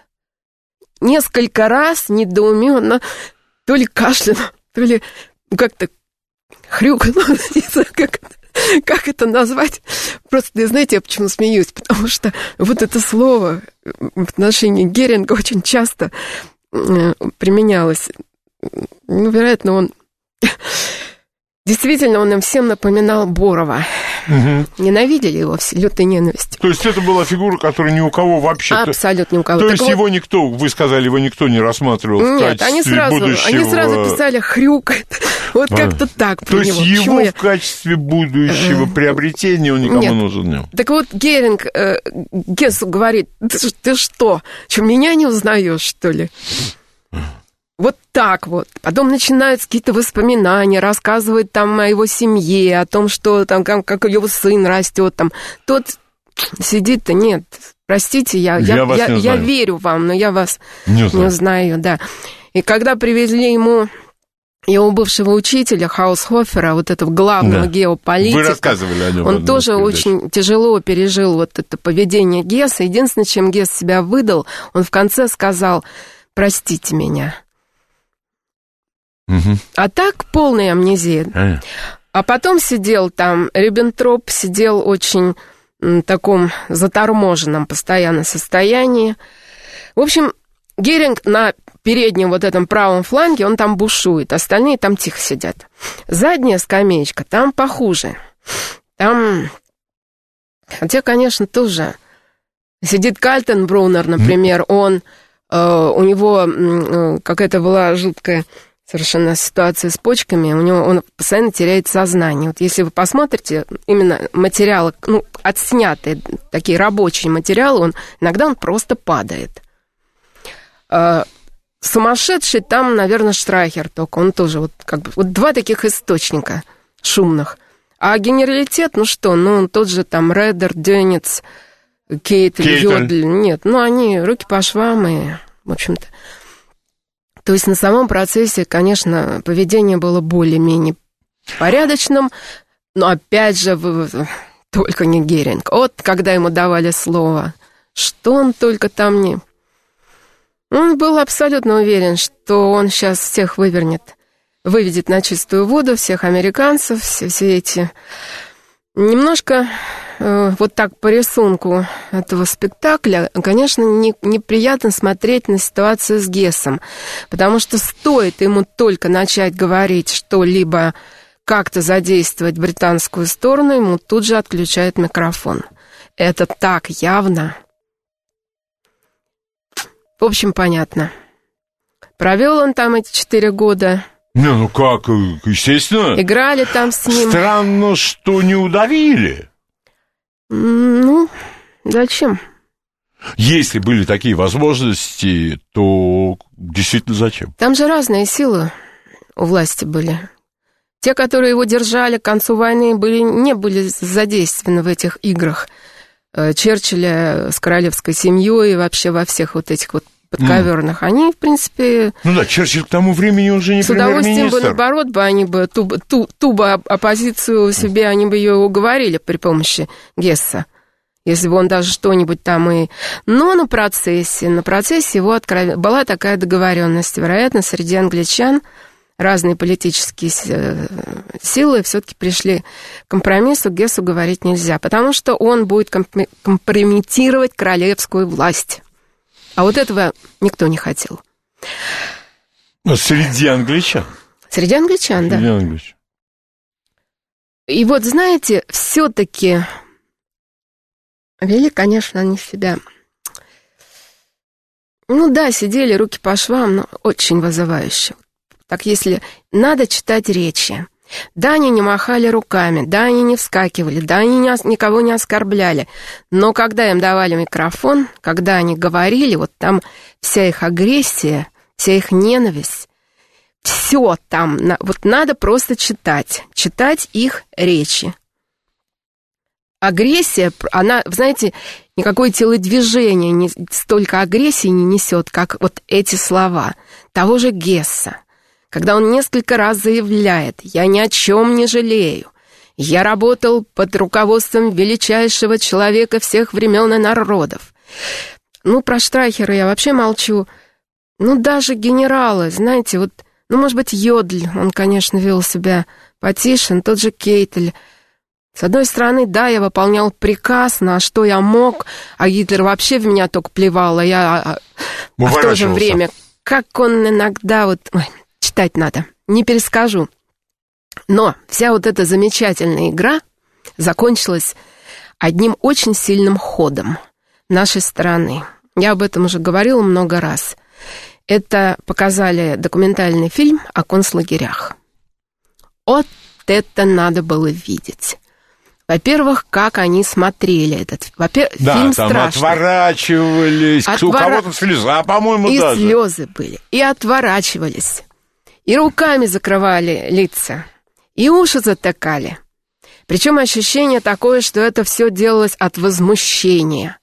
D: несколько раз недоуменно то ли кашлянул, то ли как-то хрюкнул, не знаю, как это, как это назвать. Просто, знаете, я почему смеюсь, потому что вот это слово в отношении Геринга очень часто э, применялось. Ну, вероятно, он... Действительно, он им всем напоминал Борова. Угу. Ненавидели его все лютой ненавистью.
C: То есть это была фигура, которая ни у кого вообще...
D: Абсолютно ни у кого.
C: То
D: так
C: есть
D: вот...
C: его никто, вы сказали, его никто не рассматривал в
D: Нет,
C: качестве
D: они сразу,
C: будущего...
D: они сразу писали «хрюкает». Вот а. как-то так про
C: То
D: него.
C: есть его
D: я...
C: в качестве будущего приобретения он никому
D: Нет.
C: нужен не был.
D: Так вот, Геринг э, Гессу говорит, ты, ты что, что, меня не узнаешь, что ли? Вот так вот. Потом начинаются какие-то воспоминания, рассказывает там о его семье, о том, что там, как его сын растет. Там. Тот сидит-то, нет, простите, я, я,
C: я,
D: я, я верю вам, но я вас не узнаю. не узнаю, да. И когда привезли ему его бывшего учителя Хаусхофера, вот этого главного да. геополитика,
C: вы рассказывали о нем.
D: Он тоже очень тяжело пережил вот это поведение Гесса. Единственное, чем Гесс себя выдал, он в конце сказал: простите меня.
C: Угу.
D: А так полная амнезия. А. а потом сидел там Риббентроп, сидел очень в таком заторможенном постоянно состоянии. В общем, Геринг на переднем вот этом правом фланге, он там бушует, остальные там тихо сидят. Задняя скамеечка там похуже. Там, хотя, конечно, тоже сидит Кальтенбруннер, например, он, э, у него э, какая-то была жуткая совершенно ситуация с почками, у него он постоянно теряет сознание. Вот если вы посмотрите именно материалы, ну, отснятые, такие рабочие материалы, он, иногда он просто падает. Э, сумасшедший там, наверное, Штрайхер только, он тоже вот как бы, вот два таких источника шумных. А генералитет, ну что, ну тот же там Редер, Дёниц, Кейтель, Йодль, нет, ну они руки по швам и, в общем-то. То есть на самом процессе, конечно, поведение было более-менее порядочным, но опять же, только не Геринг. Вот когда ему давали слово, что он только там не... Он был абсолютно уверен, что он сейчас всех вывернет, выведет на чистую воду, всех американцев, все, все эти... Немножко э, вот так по рисунку этого спектакля, конечно, не, неприятно смотреть на ситуацию с Гессом, потому что стоит ему только начать говорить что-либо, как-то задействовать британскую сторону, ему тут же отключают микрофон. Это так явно. В общем, понятно. Провел он там эти четыре года
C: Не, ну как, естественно.
D: Играли там с ним.
C: Странно, что не удавили.
D: Ну, зачем?
C: Если были такие возможности, то действительно зачем?
D: Там же разные силы у власти были. Те, которые его держали к концу войны, были, не были задействованы в этих играх. Черчилля с королевской семьей и вообще во всех вот этих вот подковерных. Mm. Они, в принципе...
C: Ну да, Черчилль к тому времени уже не премьер-министр.
D: С удовольствием бы, наоборот, бы они бы ту, ту, ту бы оппозицию себе, они бы ее уговорили при помощи Гесса. Если бы он даже что-нибудь там и... Но на процессе, на процессе его откров... была такая договоренность. Вероятно, среди англичан разные политические силы все-таки пришли к компромиссу, Гессу говорить нельзя, потому что он будет компрометировать королевскую власть. А вот этого никто не хотел.
C: Но среди англичан?
D: Среди англичан, да.
C: Среди англичан.
D: И вот, знаете, все-таки вели, конечно, они себя... Ну да, сидели руки по швам, но очень вызывающе. Так если надо читать речи, да, они не махали руками, да, они не вскакивали, да, они не, никого не оскорбляли, но когда им давали микрофон, когда они говорили, вот там вся их агрессия, вся их ненависть, все там, вот надо просто читать, читать их речи. Агрессия, она, знаете, никакое телодвижение не, столько агрессии не несет, как вот эти слова того же Гесса. Когда он несколько раз заявляет: «Я ни о чем не жалею. Я работал под руководством величайшего человека всех времен и народов». Ну, про Штрайхера я вообще молчу. Ну, даже генералы, знаете, вот, ну, может быть, Йодль, он, конечно, вел себя потише, но тот же Кейтель. С одной стороны, да, я выполнял приказ, на что я мог, а Гитлер вообще в меня только плевал, а я... А в то же время, как он иногда вот... Ой, читать надо, не перескажу. Но вся вот эта замечательная игра закончилась одним очень сильным ходом нашей страны. Я об этом уже говорила много раз. Это показали документальный фильм о концлагерях. Вот это надо было видеть. Во-первых, как они смотрели этот Во-первых,
C: да,
D: фильм
C: там
D: страшный.
C: Отворачивались, Отвора... у кого-то слеза, по-моему,
D: и
C: даже. И
D: слезы были, и отворачивались. И руками закрывали лица, и уши затыкали. Причем ощущение такое, что это все делалось от возмущения.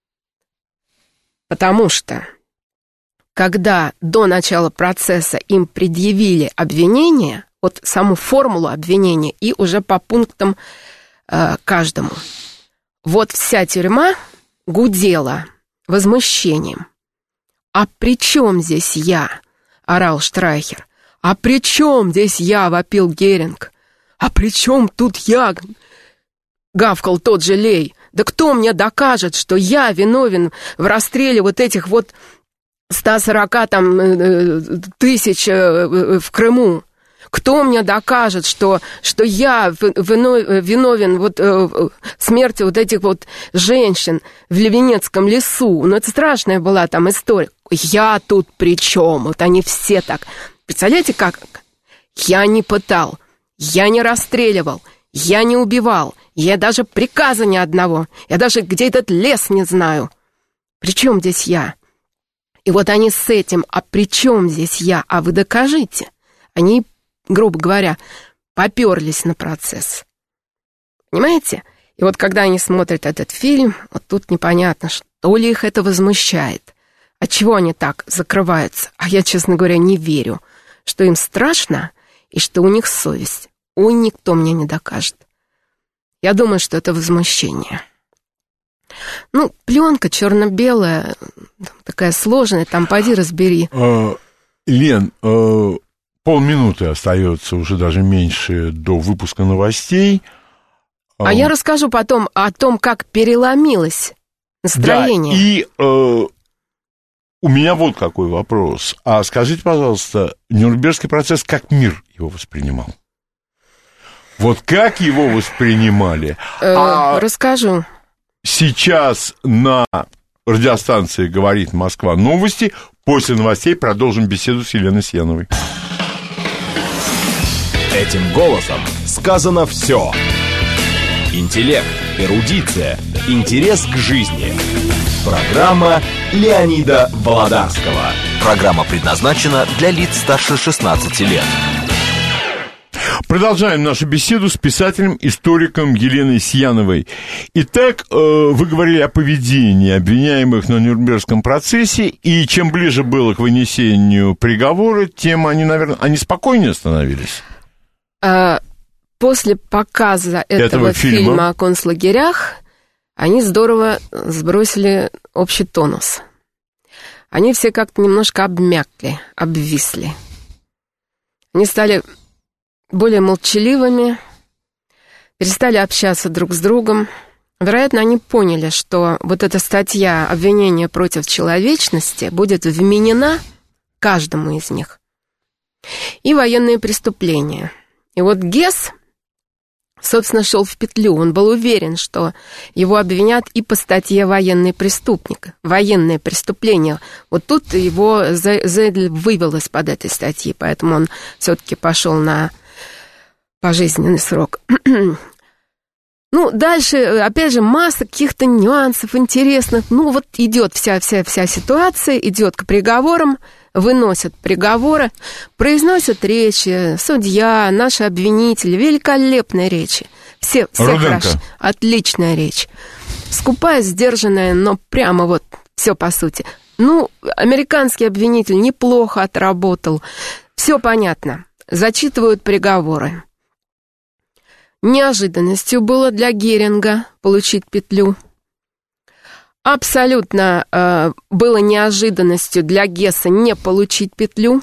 D: Потому что, когда до начала процесса им предъявили обвинение, вот саму формулу обвинения, и уже по пунктам э, каждому, вот вся тюрьма гудела возмущением. «А при чем здесь я?» — орал Штрайхер. «А при чем здесь я?» — вопил Геринг. «А при чем тут я?» — гавкал тот же Лей. «Да кто мне докажет, что я виновен в расстреле вот этих вот ста сорока там, тысяч в Крыму? Кто мне докажет, что, что я виновен вот, в смерти вот этих вот женщин в Левенецком лесу?» Ну, это страшная была там история. «Я тут при чем?» Вот они все так... Представляете, как? Я не пытал, я не расстреливал, я не убивал, я даже приказа ни одного, я даже где этот лес не знаю. При чем здесь я? И вот они с этим, а при чем здесь я? А вы докажите. Они, грубо говоря, поперлись на процесс. Понимаете? И вот когда они смотрят этот фильм, вот тут непонятно, что ли их это возмущает. Отчего они так закрываются? А я, честно говоря, не верю, что им страшно и что у них совесть. Ой, никто мне не докажет. Я думаю, что это возмущение. Ну, пленка черно-белая, такая сложная, там поди разбери.
C: Лен, полминуты остается, уже даже меньше, до выпуска новостей.
D: А я расскажу потом о том, как переломилось настроение.
C: Да, и... Э... У меня вот какой вопрос. А скажите, пожалуйста, Нюрнбергский процесс, как мир его воспринимал? Вот как его воспринимали?
D: Э, а расскажу.
C: Сейчас на радиостанции «Говорит Москва» новости. После новостей продолжим беседу с Еленой Сьяновой.
A: Этим голосом сказано все. Интеллект, эрудиция, интерес к жизни. Программа Леонида Володарского.
B: Программа предназначена для лиц старше шестнадцати лет.
C: Продолжаем нашу беседу с писателем-историком Еленой Сияновой. Итак, вы говорили о поведении обвиняемых на Нюрнбергском процессе, и чем ближе было к вынесению приговора, тем они, наверное, они спокойнее становились.
D: А, после показа этого, этого фильма. фильма о концлагерях они здорово сбросили общий тонус. Они все как-то немножко обмякли, обвисли. Они стали более молчаливыми, перестали общаться друг с другом. Вероятно, они поняли, что вот эта статья обвинения против человечности будет вменена каждому из них. И военные преступления. И вот Гесс, собственно, шел в петлю. Он был уверен, что его обвинят и по статье «военный преступник». Военные преступления. Вот тут его Зейдль вывел из-под этой статьи, поэтому он все-таки пошел на пожизненный срок. Ну, дальше, опять же, масса каких-то нюансов интересных. Ну, вот идет вся, вся, вся ситуация, идет к приговорам, выносят приговоры, произносят речи, судья, наши обвинители, великолепные речи. Все, все хорошо, отличная речь. Скупая, сдержанная, но прямо вот все по сути. Ну, американский обвинитель неплохо отработал. Все понятно. Зачитывают приговоры. Неожиданностью было для Геринга получить петлю. Абсолютно э, было неожиданностью для Гесса не получить петлю.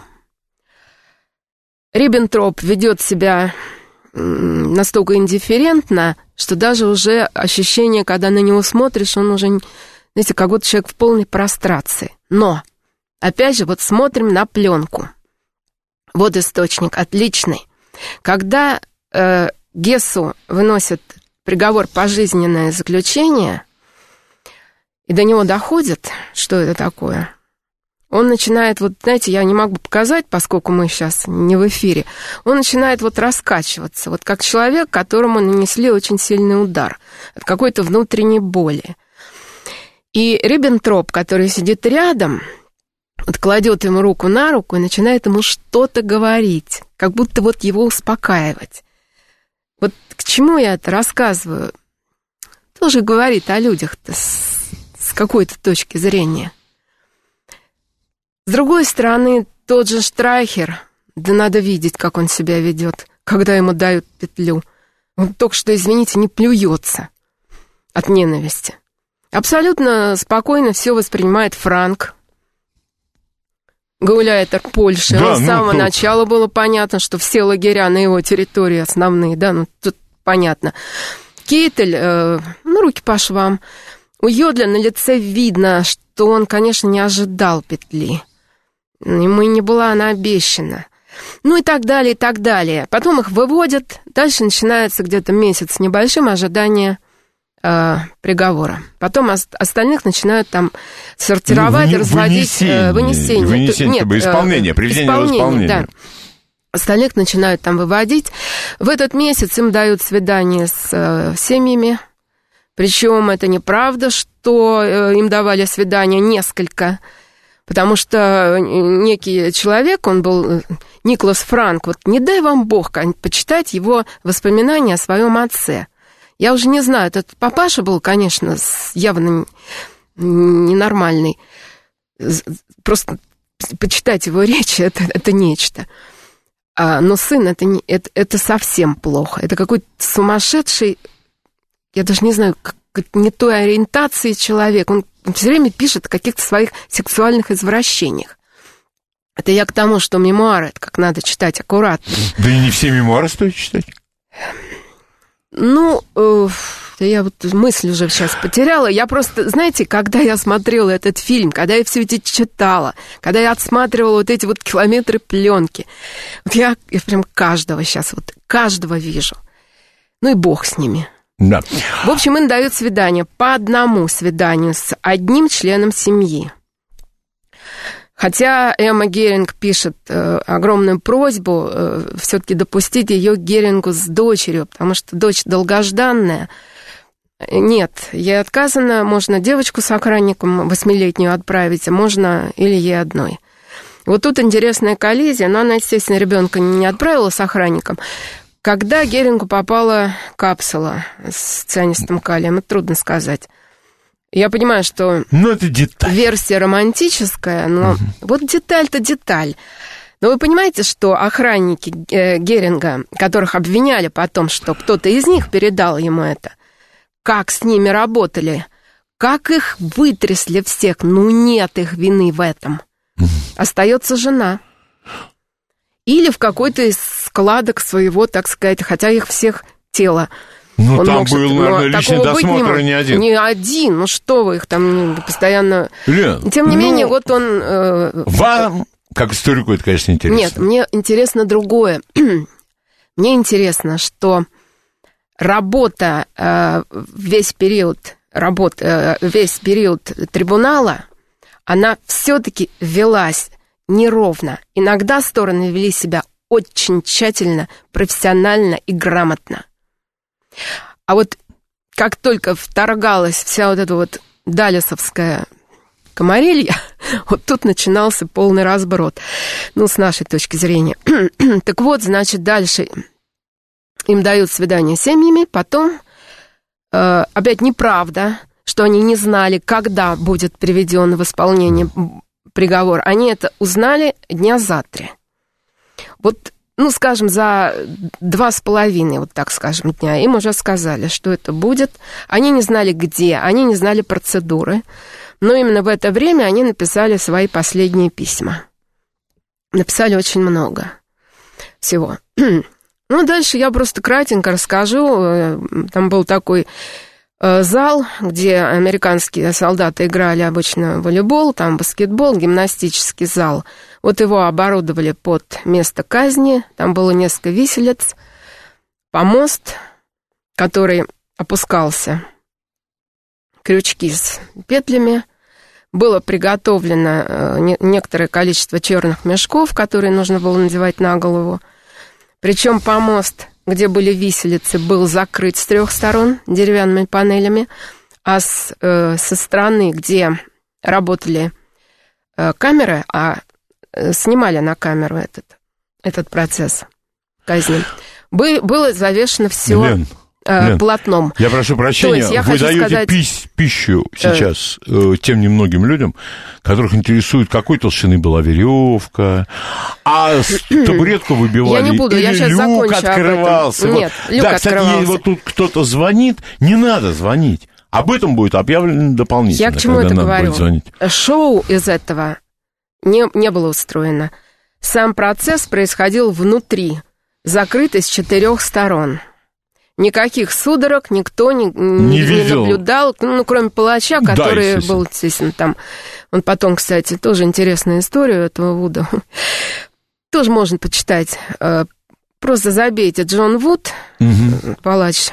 D: Риббентроп ведет себя э, настолько индифферентно, что даже уже ощущение, когда на него смотришь, он уже, знаете, как будто человек в полной прострации. Но, опять же, вот смотрим на пленку. Вот источник отличный. Когда э, Гессу выносят приговор пожизненное заключение, и до него доходит, что это такое, он начинает, вот, знаете, я не могу показать, поскольку мы сейчас не в эфире, он начинает вот раскачиваться, вот как человек, которому нанесли очень сильный удар от какой-то внутренней боли. И Риббентроп, который сидит рядом, вот кладет ему руку на руку и начинает ему что-то говорить, как будто вот его успокаивать. Вот к чему я это рассказываю? Тоже говорит о людях-то с, с какой-то точки зрения. С другой стороны, тот же Штрайхер, да надо видеть, как он себя ведет, когда ему дают петлю. Он только что, извините, не плюется от ненависти. Абсолютно спокойно все воспринимает Франк, гауляйтер Польши. Да, с самого ну, начала было понятно, что все лагеря на его территории основные, да, ну тут понятно. Кейтель, э, ну, руки по швам. У Йодля на лице видно, что он, конечно, не ожидал петли. Ему и не была она обещана. Ну и так далее, и так далее. Потом их выводят, дальше начинается где-то месяц с небольшим ожидание э, приговора. Потом ост- остальных начинают там сортировать, ну, разводить. Вынесение. Вынесение.
C: Вынесение, Нет, исполнение, приведение в исполнение. Да.
D: Остальных начинают там выводить. В этот месяц им дают свидание с э, семьями. Причем это неправда, что э, им давали свидания несколько. Потому что некий человек, он был Никлас Франк, вот не дай вам Бог почитать его воспоминания о своем отце. Я уже не знаю, этот папаша был, конечно, явно ненормальный. Просто почитать его речи, это, это нечто. А, но сын, это, не, это, это совсем плохо. Это какой-то сумасшедший, я даже не знаю, как, не той ориентации человек. Он, он все время пишет о каких-то своих сексуальных извращениях. Это я к тому, что мемуары, это как надо читать аккуратно.
C: Да и не все мемуары стоит читать.
D: Ну, э, я вот мысль уже сейчас потеряла. Я просто, знаете, когда я смотрела этот фильм, когда я все это читала, когда я отсматривала вот эти вот километры пленки, вот я, я прям каждого сейчас, вот каждого вижу. Ну и бог с ними.
C: Да.
D: В общем, им дают свидание, по одному свиданию с одним членом семьи. Хотя Эмма Геринг пишет э, огромную просьбу э, все-таки допустить ее к Герингу с дочерью, потому что дочь долгожданная. Нет, ей отказано, можно девочку с охранником восьмилетнюю отправить, а можно или ей одной. Вот тут интересная коллизия, но она, естественно, ребенка не отправила с охранником. Когда Герингу попала капсула с цианистым калием, это трудно сказать. Я понимаю, что
C: ну, это деталь.
D: Версия романтическая, но угу. вот деталь-то деталь. Но вы понимаете, что охранники Геринга, которых обвиняли потом, что кто-то из них передал ему это, как с ними работали, как их вытрясли всех, ну нет их вины в этом. Угу. Остается жена. Или в какой-то из складок своего, так сказать, хотя их всех тело.
C: Ну, там мог, был, наверное, личный досмотр,
D: не,
C: не один.
D: Не один, ну что вы их там постоянно...
C: Лен,
D: Тем не
C: ну,
D: менее, вот он... Э...
C: Вам, как историку, это, конечно, интересно.
D: Нет, мне интересно другое. Мне интересно, что работа э, весь период, работ, э, весь период трибунала, она все-таки велась неровно. Иногда стороны вели себя очень тщательно, профессионально и грамотно. А вот как только вторгалась вся вот эта вот далесовская комарилья, вот тут начинался полный разброд, ну, с нашей точки зрения. Так вот, значит, дальше им дают свидание с семьями, потом э, опять неправда, что они не знали, когда будет приведен в исполнение приговор. Они это узнали дня за три. Вот, ну, скажем, за два с половиной, вот так скажем, дня, им уже сказали, что это будет. Они не знали, где, они не знали процедуры. Но именно в это время они написали свои последние письма. Написали очень много всего. Ну, дальше я просто кратенько расскажу. Там был такой зал, где американские солдаты играли обычно в волейбол, там баскетбол, гимнастический зал. Вот его оборудовали под место казни, там было несколько виселиц, помост, который опускался, крючки с петлями. Было приготовлено некоторое количество черных мешков, которые нужно было надевать на голову. Причем помост, где были виселицы, был закрыт с трех сторон деревянными панелями, а с, э, со стороны, где работали э, камеры, а э, снимали на камеру этот, этот процесс казни, бы, было завешено все
C: Лен,
D: э,
C: Лен,
D: полотном.
C: Я прошу прощения,
D: есть, я
C: вы даете
D: сказать,
C: пись, пищу сейчас э, тем немногим людям, которых интересует, какой толщины была веревка, а табуретку выбивали,
D: я не буду,
C: или
D: я сейчас
C: люк открывался.
D: Нет,
C: вот.
D: люк
C: да, кстати,
D: открывался.
C: вот тут кто-то звонит, не надо звонить. Об этом будет объявлено дополнительно.
D: Я к чему это говорю? Шоу из этого не, не было устроено. Сам процесс происходил внутри, закрытый с четырех сторон. Никаких судорог никто не, не, не наблюдал, ну, кроме палача, который да, был, естественно, там. Он потом, кстати, тоже интересную историю этого Вуда. Тоже можно почитать. Просто забейте Джон Вуд, угу. палач.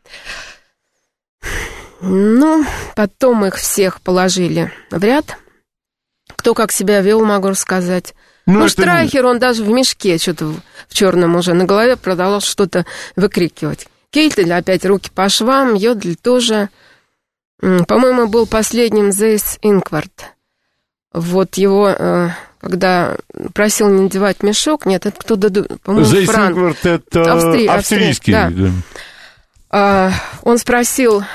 D: Ну, потом их всех положили в ряд. Кто как себя вел, могу рассказать. Ну, ну Штрайхер, не... он даже в мешке что-то в черном уже на голове продолжал что-то выкрикивать. Кейтель опять руки по швам, Йодль тоже. По-моему, был последним Зейс Инкварт. Вот его, когда просил не надевать мешок, нет, это кто-то, по-моему,
C: Зейс
D: Франк.
C: Инкварт, это Австри... австрийский. Да.
D: Да. Он спросил,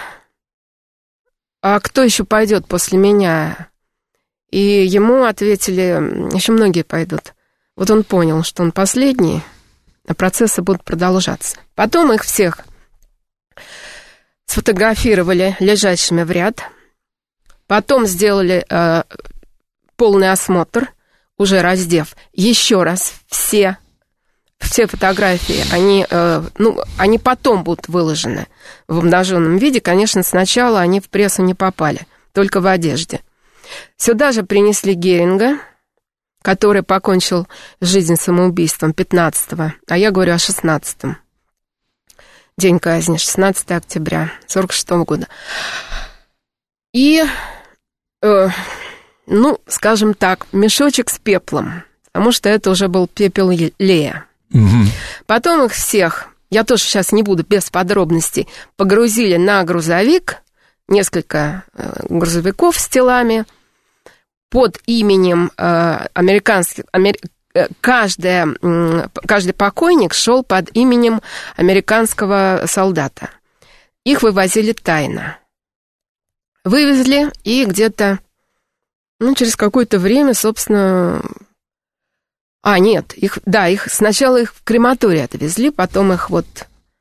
D: а кто еще пойдет после меня? И ему ответили, еще многие пойдут. Вот он понял, что он последний, а процессы будут продолжаться. Потом их всех сфотографировали лежащими в ряд. Потом сделали э, полный осмотр, уже раздев. Еще раз все, все фотографии, они, э, ну, они потом будут выложены в обнаженном виде. Конечно, сначала они в прессу не попали, только в одежде. Сюда же принесли Геринга, который покончил жизнь самоубийством пятнадцатого, а я говорю о шестнадцатом. День казни, шестнадцатого октября сорок шестого года. И э, ну, скажем так, мешочек с пеплом, потому что это уже был пепел Лея. Угу. Потом их всех, я тоже сейчас не буду без подробностей, погрузили на грузовик, несколько грузовиков с телами, под именем э, американских... Амер... Каждая, каждый покойник шел под именем американского солдата. Их вывозили тайно. Вывезли, и где-то, ну, через какое-то время, собственно... А, нет, их, да, их сначала их в крематорий отвезли, потом их вот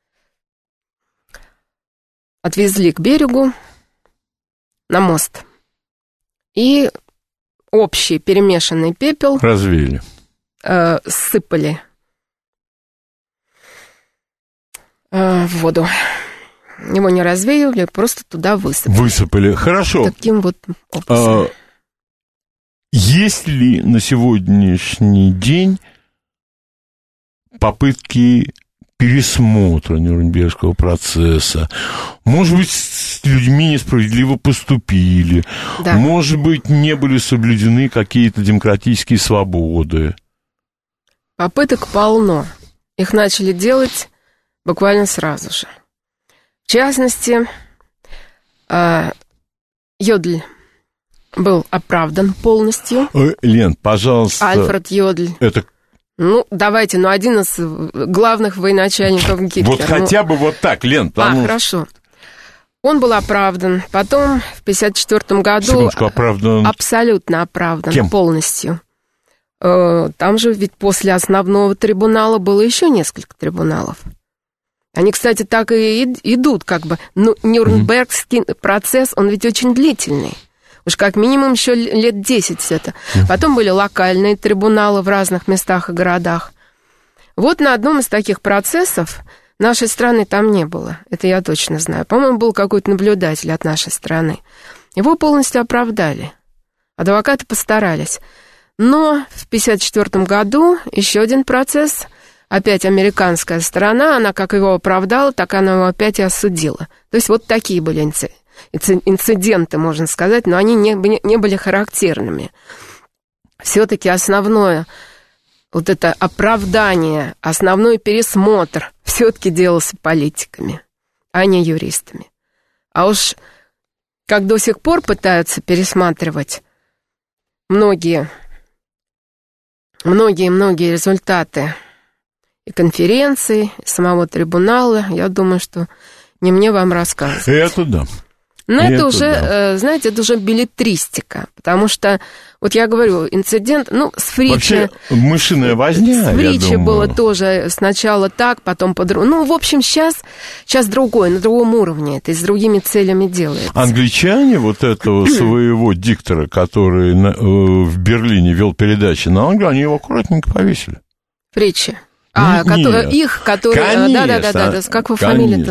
D: отвезли к берегу на мост. И общий перемешанный пепел...
C: Развеяли.
D: Э, сыпали э, в воду. Его не развеивали, просто туда высыпали.
C: Высыпали, хорошо.
D: Таким вот образом.
C: А, есть ли на сегодняшний день попытки пересмотра Нюрнбергского процесса? Может быть, с людьми несправедливо поступили?
D: Да.
C: Может быть, не были соблюдены какие-то демократические свободы?
D: Попыток полно. Их начали делать буквально сразу же. В частности, Йодль был оправдан полностью.
C: Лен, пожалуйста.
D: Альфред Йодль.
C: Это...
D: Ну, давайте, ну, один из главных военачальников Гитлера.
C: Вот хотя бы вот так, Лен.
D: Потому... А, хорошо. Он был оправдан. Потом в пятьдесят четвёртом году...
C: Секундочку, оправдан...
D: Абсолютно оправдан.
C: Кем?
D: Полностью. Там же ведь после основного трибунала было еще несколько трибуналов. Они, кстати, так и идут, как бы. Ну, Нюрнбергский mm-hmm. процесс, он ведь очень длительный. Уж как минимум еще лет десять это. Mm-hmm. Потом были локальные трибуналы в разных местах и городах. Вот на одном из таких процессов нашей страны там не было. Это я точно знаю. По-моему, был какой-то наблюдатель от нашей страны. Его полностью оправдали. Адвокаты постарались. Но в пятьдесят четвёртом году еще один процесс, опять американская сторона, она как его оправдала, так она его опять и осудила. То есть вот такие были инциденты, можно сказать, но они не, не были характерными. Все-таки основное вот это оправдание, основной пересмотр все-таки делался политиками, а не юристами. А уж как до сих пор пытаются пересматривать многие... Многие-многие результаты и конференции, и самого трибунала, я думаю, что не мне вам рассказывать.
C: Это да.
D: Но это,
C: это
D: уже,
C: да.
D: знаете, это уже беллетристика, потому что, вот я говорю, инцидент, ну, с Фричи...
C: Вообще, мышиная возня,
D: С Фричи
C: я думаю.
D: было тоже сначала так, потом по-другому. Ну, в общем, сейчас, сейчас другое, на другом уровне это, и с другими целями делается.
C: Англичане вот этого своего диктора, который на, э, в Берлине вел передачи на Англию, они его аккуратненько повесили.
D: Фричи. А,
C: Нет.
D: их, которые... Да-да-да, да, как его фамилия-то?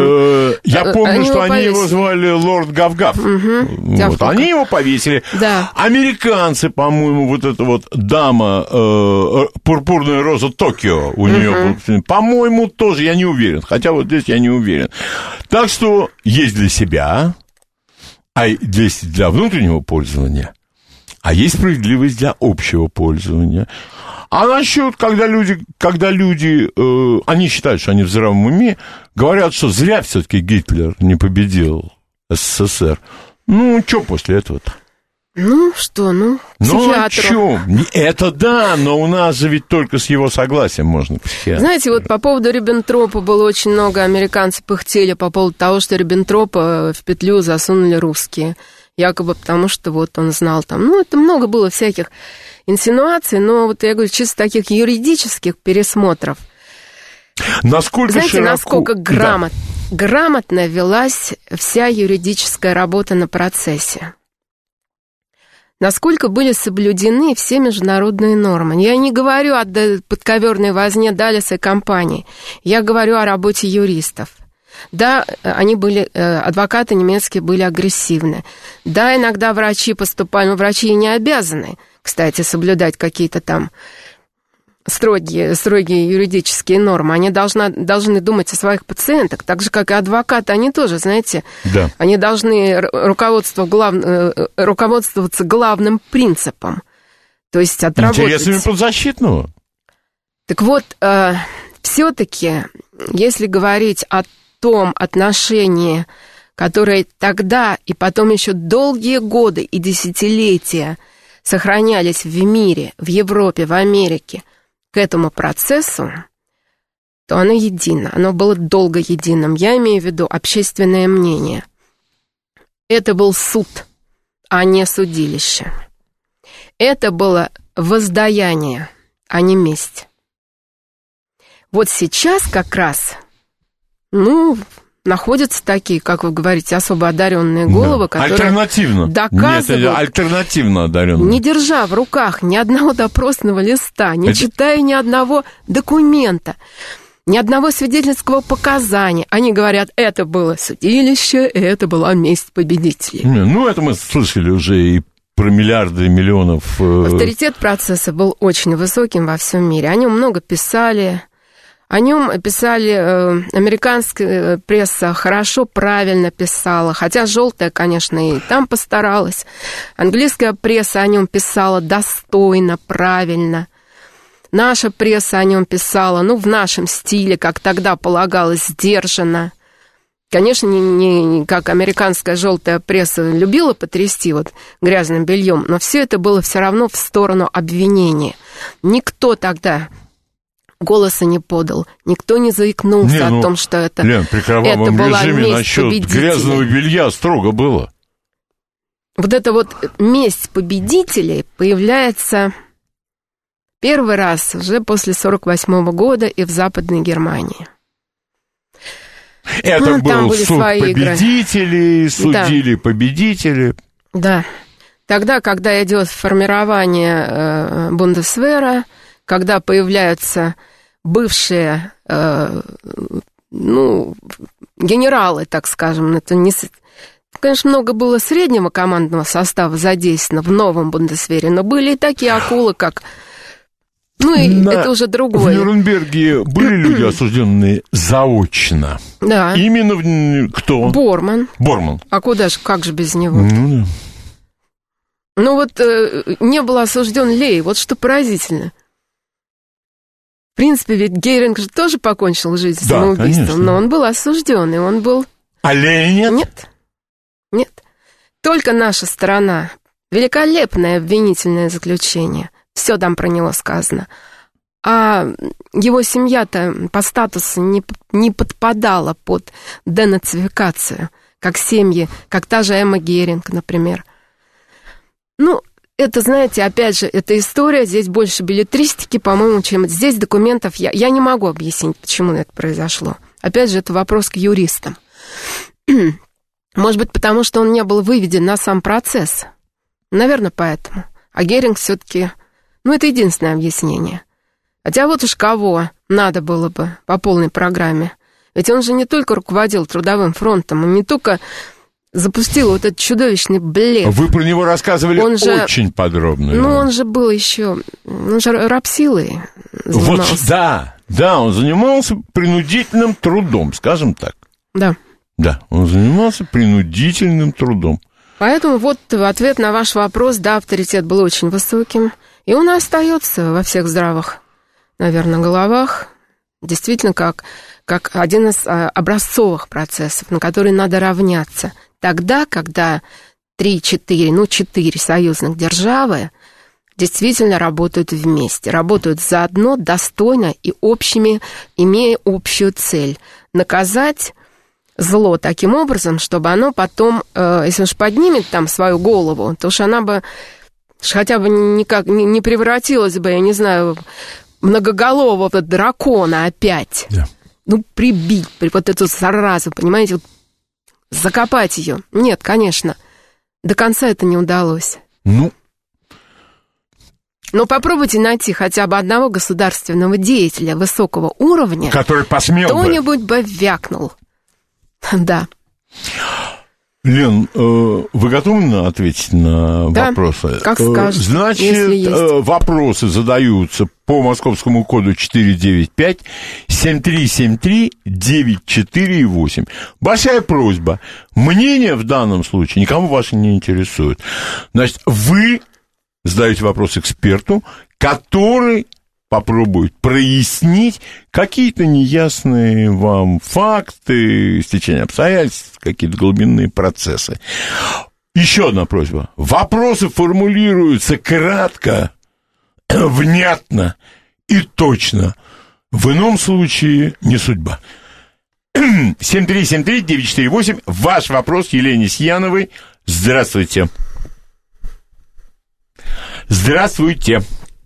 C: Я помню, они что они повесили. Его звали лорд Гав-Гав.
D: Угу.
C: Вот, они его повесили.
D: Да.
C: Американцы, по-моему, вот эта вот дама, э, пурпурная роза Токио, у угу. нее, по-моему, тоже, я не уверен. Хотя вот здесь я не уверен. Так что есть для себя, а есть для внутреннего пользования, а есть справедливость для общего пользования. А насчет, когда люди, когда люди э, они считают, что они в здравом уме, говорят, что зря все-таки Гитлер не победил СССР. Ну, что после этого-то?
D: Ну, что, ну,
C: ну,
D: психиатру.
C: Ну, что? Это да, но у нас же ведь только с его согласием можно к психиатру.
D: Знаете, вот по поводу Риббентропа было очень много, американцев пыхтели по поводу того, что Риббентропа в петлю засунули русские. Якобы потому, что вот он знал там. Ну, это много было всяких инсинуаций, но вот я говорю, чисто таких юридических пересмотров.
C: Насколько
D: Знаете,
C: широко...
D: насколько грамот... да. грамотно велась вся юридическая работа на процессе. Насколько были соблюдены все международные нормы. Я не говорю о подковерной возне Даллеса и компании. Я говорю о работе юристов. Да, они были, адвокаты немецкие были агрессивны. Да, иногда врачи поступали, но врачи и не обязаны, кстати, соблюдать какие-то там строгие, строгие юридические нормы. Они должна, должны думать о своих пациентах, так же, как и адвокаты. Они тоже, знаете,
C: да. Они
D: должны руководство, глав, руководствоваться главным принципом. То есть отработать...
C: Интересами подзащитного.
D: Так вот, э, все-таки, если говорить о том отношении, которое тогда и потом еще долгие годы и десятилетия сохранялись в мире, в Европе, в Америке, к этому процессу, то оно едино, оно было долго единым. Я имею в виду общественное мнение. Это был суд, а не судилище. Это было воздаяние, а не месть. Вот сейчас как раз, ну, находятся такие, как вы говорите, особо одаренные головы,
C: да.
D: которые
C: альтернативно.
D: доказывают,
C: Нет, альтернативно одаренные.
D: Не держа в руках ни одного допросного листа, не Это... читая ни одного документа, ни одного свидетельского показания, они говорят, это было судилище, это была месть победителей.
C: Не, ну, это мы слышали уже и про миллиарды миллионов.
D: Авторитет процесса был очень высоким во всем мире. О нем много писали. О нем писали, э, американская пресса хорошо, правильно писала, хотя желтая, конечно, и там постаралась. Английская пресса о нем писала достойно, правильно. Наша пресса о нем писала, ну, в нашем стиле, как тогда полагалось, сдержанно. Конечно, не, не как американская желтая пресса любила потрясти вот грязным бельем, но все это было все равно в сторону обвинения. Никто тогда... голоса не подал, никто не заикнулся не, ну, о том, что это,
C: Лен, при кровавом
D: это была
C: режиме
D: месть
C: насчет
D: победителей.
C: Грязного белья строго было.
D: Вот эта вот месть победителей появляется первый раз уже после сорок восьмого года и в Западной Германии.
C: Это ну, был суд победителей, судили да. победители.
D: Да. Тогда, когда идет формирование э, Бундесвера, когда появляются бывшие, э, ну, генералы, так скажем, это не... Конечно, много было среднего командного состава задействовано в новом Бундесвере, но были и такие акулы, как... Ну, и На... это уже другое.
C: В Нюрнберге были люди, осужденные заочно?
D: Да.
C: Именно в... кто?
D: Борман.
C: Борман.
D: А куда же, как же без него?
C: Ну, да.
D: Ну, вот э, не был осужден Лей, вот что поразительно. В принципе, ведь Геринг же тоже покончил жизнь
C: да,
D: самоубийством,
C: конечно.
D: но он был осужден, и он был...
C: А Лей нет?
D: Нет, нет. Только наша сторона. Великолепное обвинительное заключение. Все там про него сказано. А его семья-то по статусу не, не подпадала под денацификацию, как семьи, как та же Эмма Геринг, например. Ну, это, знаете, опять же, эта история, здесь больше беллетристики, по-моему, чем... Здесь документов я, я не могу объяснить, почему это произошло. Опять же, это вопрос к юристам. Может быть, потому что он не был выведен на сам процесс. Наверное, поэтому. А Геринг все-таки... Ну, это единственное объяснение. Хотя вот уж кого надо было бы по полной программе. Ведь он же не только руководил Трудовым фронтом, он не только запустил вот этот чудовищный блеф.
C: Вы про него рассказывали он очень же, подробно.
D: Ну, он же был еще... Он же рабсилой занимался.
C: Вот, да, да, он занимался принудительным трудом, скажем так.
D: Да.
C: Да, он занимался принудительным трудом.
D: Поэтому вот в ответ на ваш вопрос, да, авторитет был очень высоким. И он остается во всех здравых, наверное, головах, действительно, как, как один из образцовых процессов, на который надо равняться. Тогда, когда три-четыре, ну, четыре союзных державы действительно работают вместе, работают заодно, достойно и общими, имея общую цель – наказать зло таким образом, чтобы оно потом, э, если уж поднимет там свою голову, то уж она бы... хотя бы никак не превратилась бы, я не знаю, многоголового дракона опять.
C: Да.
D: Ну, прибить, вот эту заразу, понимаете, вот, закопать ее. Нет, конечно, до конца это не удалось.
C: Ну.
D: Но попробуйте найти хотя бы одного государственного деятеля высокого уровня,
C: который посмел бы.
D: Кто-нибудь бы вякнул. Да.
C: Лен, вы готовы ответить на
D: да,
C: вопросы?
D: Как скажете,
C: Значит,
D: если есть.
C: Вопросы задаются по московскому коду четыре девять пять семь три семь три девять четыре восемь. Большая просьба. Мнение в данном случае никому ваше не интересует. Значит, вы задаете вопрос эксперту, который попробует прояснить какие-то неясные вам факты, стечение обстоятельств, какие-то глубинные процессы. Еще одна просьба. Вопросы формулируются кратко, внятно и точно. В ином случае не судьба. семь три семь три девять четыре восемь. Ваш вопрос Елене Сияновой. Здравствуйте. Здравствуйте.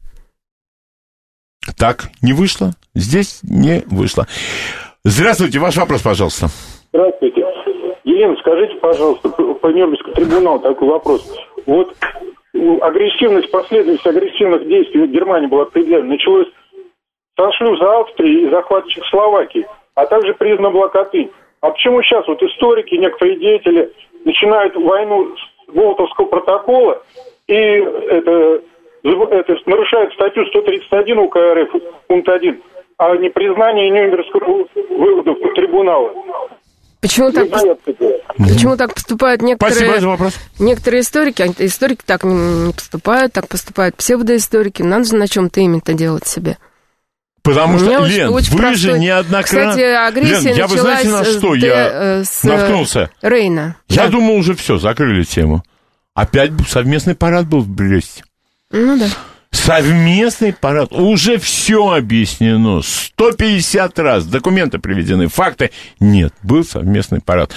C: Так, не вышло? Здесь не вышло. Здравствуйте, ваш вопрос, пожалуйста.
E: Здравствуйте. Елена, скажите, пожалуйста, по Нюрнбергскому трибуналу такой вопрос. Вот агрессивность, последовательность агрессивных действий в Германии была определена. Началось со шлюза Австрии и захвата Чехословакии, а также признана была Катынь. А почему сейчас вот историки, некоторые деятели начинают войну с Волтовского протокола и это... Это нарушает статью сто тридцать один УК РФ, пункт один, а не признание Нюрнбергского вывода трибунала.
D: Почему так, почему так поступают некоторые,
C: Спасибо за вопрос.
D: некоторые историки? Историки так не поступают, так поступают псевдоисторики. Надо же на чем-то имя-то делать себе.
C: Потому что,
D: очень,
C: Лен,
D: очень
C: вы
D: простой...
C: же неоднократно...
D: Кстати, агрессия
C: Лен, я, вы знаете, на что
D: с,
C: я
D: с
C: наткнулся?
D: Рейна.
C: Я
D: да.
C: думал, уже все, закрыли тему. Опять совместный парад был в Бресте.
D: Ну да.
C: Совместный парад. Уже все объяснено. сто пятьдесят раз. Документы приведены. Факты. Нет, был совместный парад.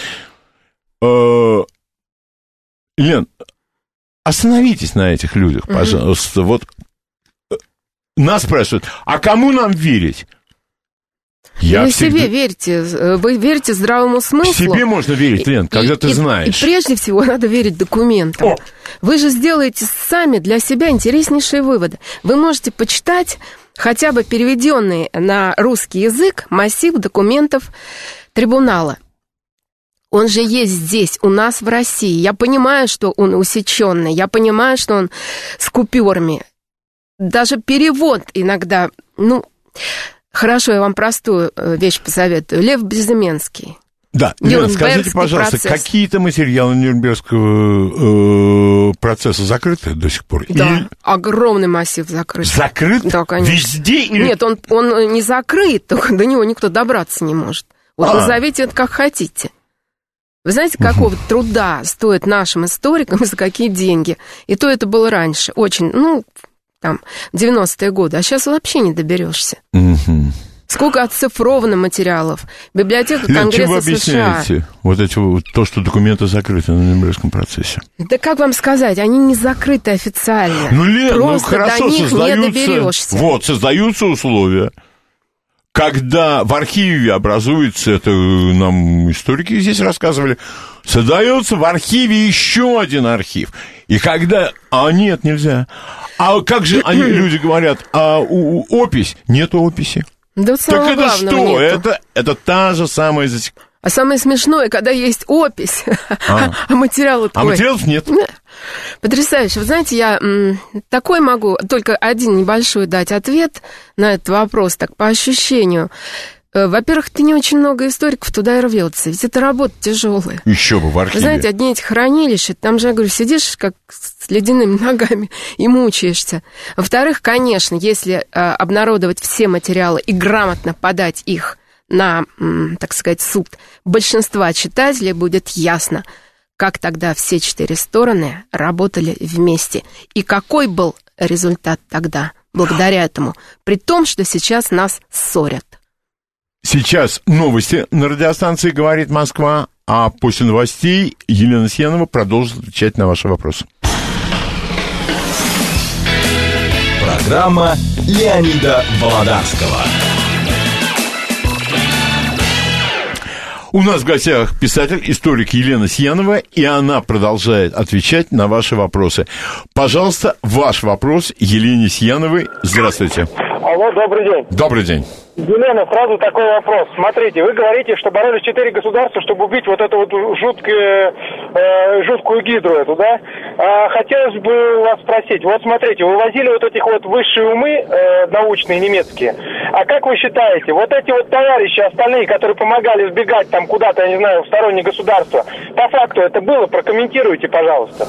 C: Э-э- Лен, остановитесь на этих людях, угу. пожалуйста. Вот нас спрашивают, а кому нам верить? Я
D: вы
C: всегда...
D: себе верьте, вы верите здравому смыслу.
C: Себе можно верить, Лен, когда и, ты
D: и,
C: знаешь.
D: И прежде всего надо верить документам. О! Вы же сделаете сами для себя интереснейшие выводы. Вы можете почитать хотя бы переведенный на русский язык массив документов трибунала. Он же есть здесь, у нас в России. Я понимаю, что он усеченный, я понимаю, что он с купюрами. Даже перевод иногда, ну... Хорошо, я вам простую вещь посоветую. Лев Безыменский.
C: Да, Лен, скажите, пожалуйста, процесс. Какие-то материалы Нюрнбергского э, процесса закрыты до сих пор?
D: Да,
C: или...
D: огромный массив закрыт.
C: Закрыт?
D: Да, конечно.
C: Везде? Или...
D: Нет, он, он не закрыт, только до него никто добраться не может. Вот а. назовите это как хотите. Вы знаете, какого угу. труда стоит нашим историкам и за какие деньги? И то это было раньше, очень, ну... там, в девяностые годы, а сейчас вообще не доберешься. Угу. Сколько оцифровано материалов. Библиотека Конгресса
C: Лен, чем вы объясняете
D: США.
C: Вот эти вот, то, что документы закрыты на Нюрнбергском процессе?
D: Да как вам сказать, они не закрыты официально.
C: Ну, Лен,
D: просто
C: ну хорошо,
D: до них
C: создаются,
D: не доберешься.
C: Вот, создаются условия, когда в архиве образуется, это нам историки здесь рассказывали, создается в архиве еще один архив. И когда... А нет, нельзя. А как же они, люди говорят, а у, у, опись? Нет описи.
D: Да
C: так это что? Это, это та же самая засекреченность.
D: А самое смешное, когда есть опись, а, а материалов
C: А материалов нет.
D: Потрясающе. Вы знаете, я м, такой могу только один небольшой дать ответ на этот вопрос, так по ощущению. Во-первых, ты не очень много историков туда и рвется, ведь это работа тяжелая.
C: Еще бы в архиве.
D: Вы знаете, одни эти хранилища, там же, я говорю, сидишь как с ледяными ногами и мучаешься. Во-вторых, конечно, если а, обнародовать все материалы и грамотно подать их на, м, так сказать, суд большинства читателей, будет ясно, как тогда все четыре стороны работали вместе. И какой был результат тогда благодаря этому, при том, что сейчас нас ссорят.
C: Сейчас новости на радиостанции «Говорит Москва», а после новостей Елена Сиянова продолжит отвечать на ваши вопросы.
A: Программа Леонида Володарского.
C: У нас в гостях писатель, историк Елена Сиянова, и она продолжает отвечать на ваши вопросы. Пожалуйста, ваш вопрос Елене Сияновой. Здравствуйте.
E: Алло, добрый день.
C: Добрый день.
E: Елена, сразу такой вопрос. Смотрите, вы говорите, что боролись четыре государства, чтобы убить вот эту вот жуткую, э, жуткую гидру эту, да? А, хотелось бы вас спросить. Вот смотрите, вывозили вот этих вот высшие умы э, научные немецкие. А как вы считаете, вот эти вот товарищи остальные, которые помогали сбегать там куда-то, я не знаю, в стороннее государство, по факту это было? Прокомментируйте, пожалуйста.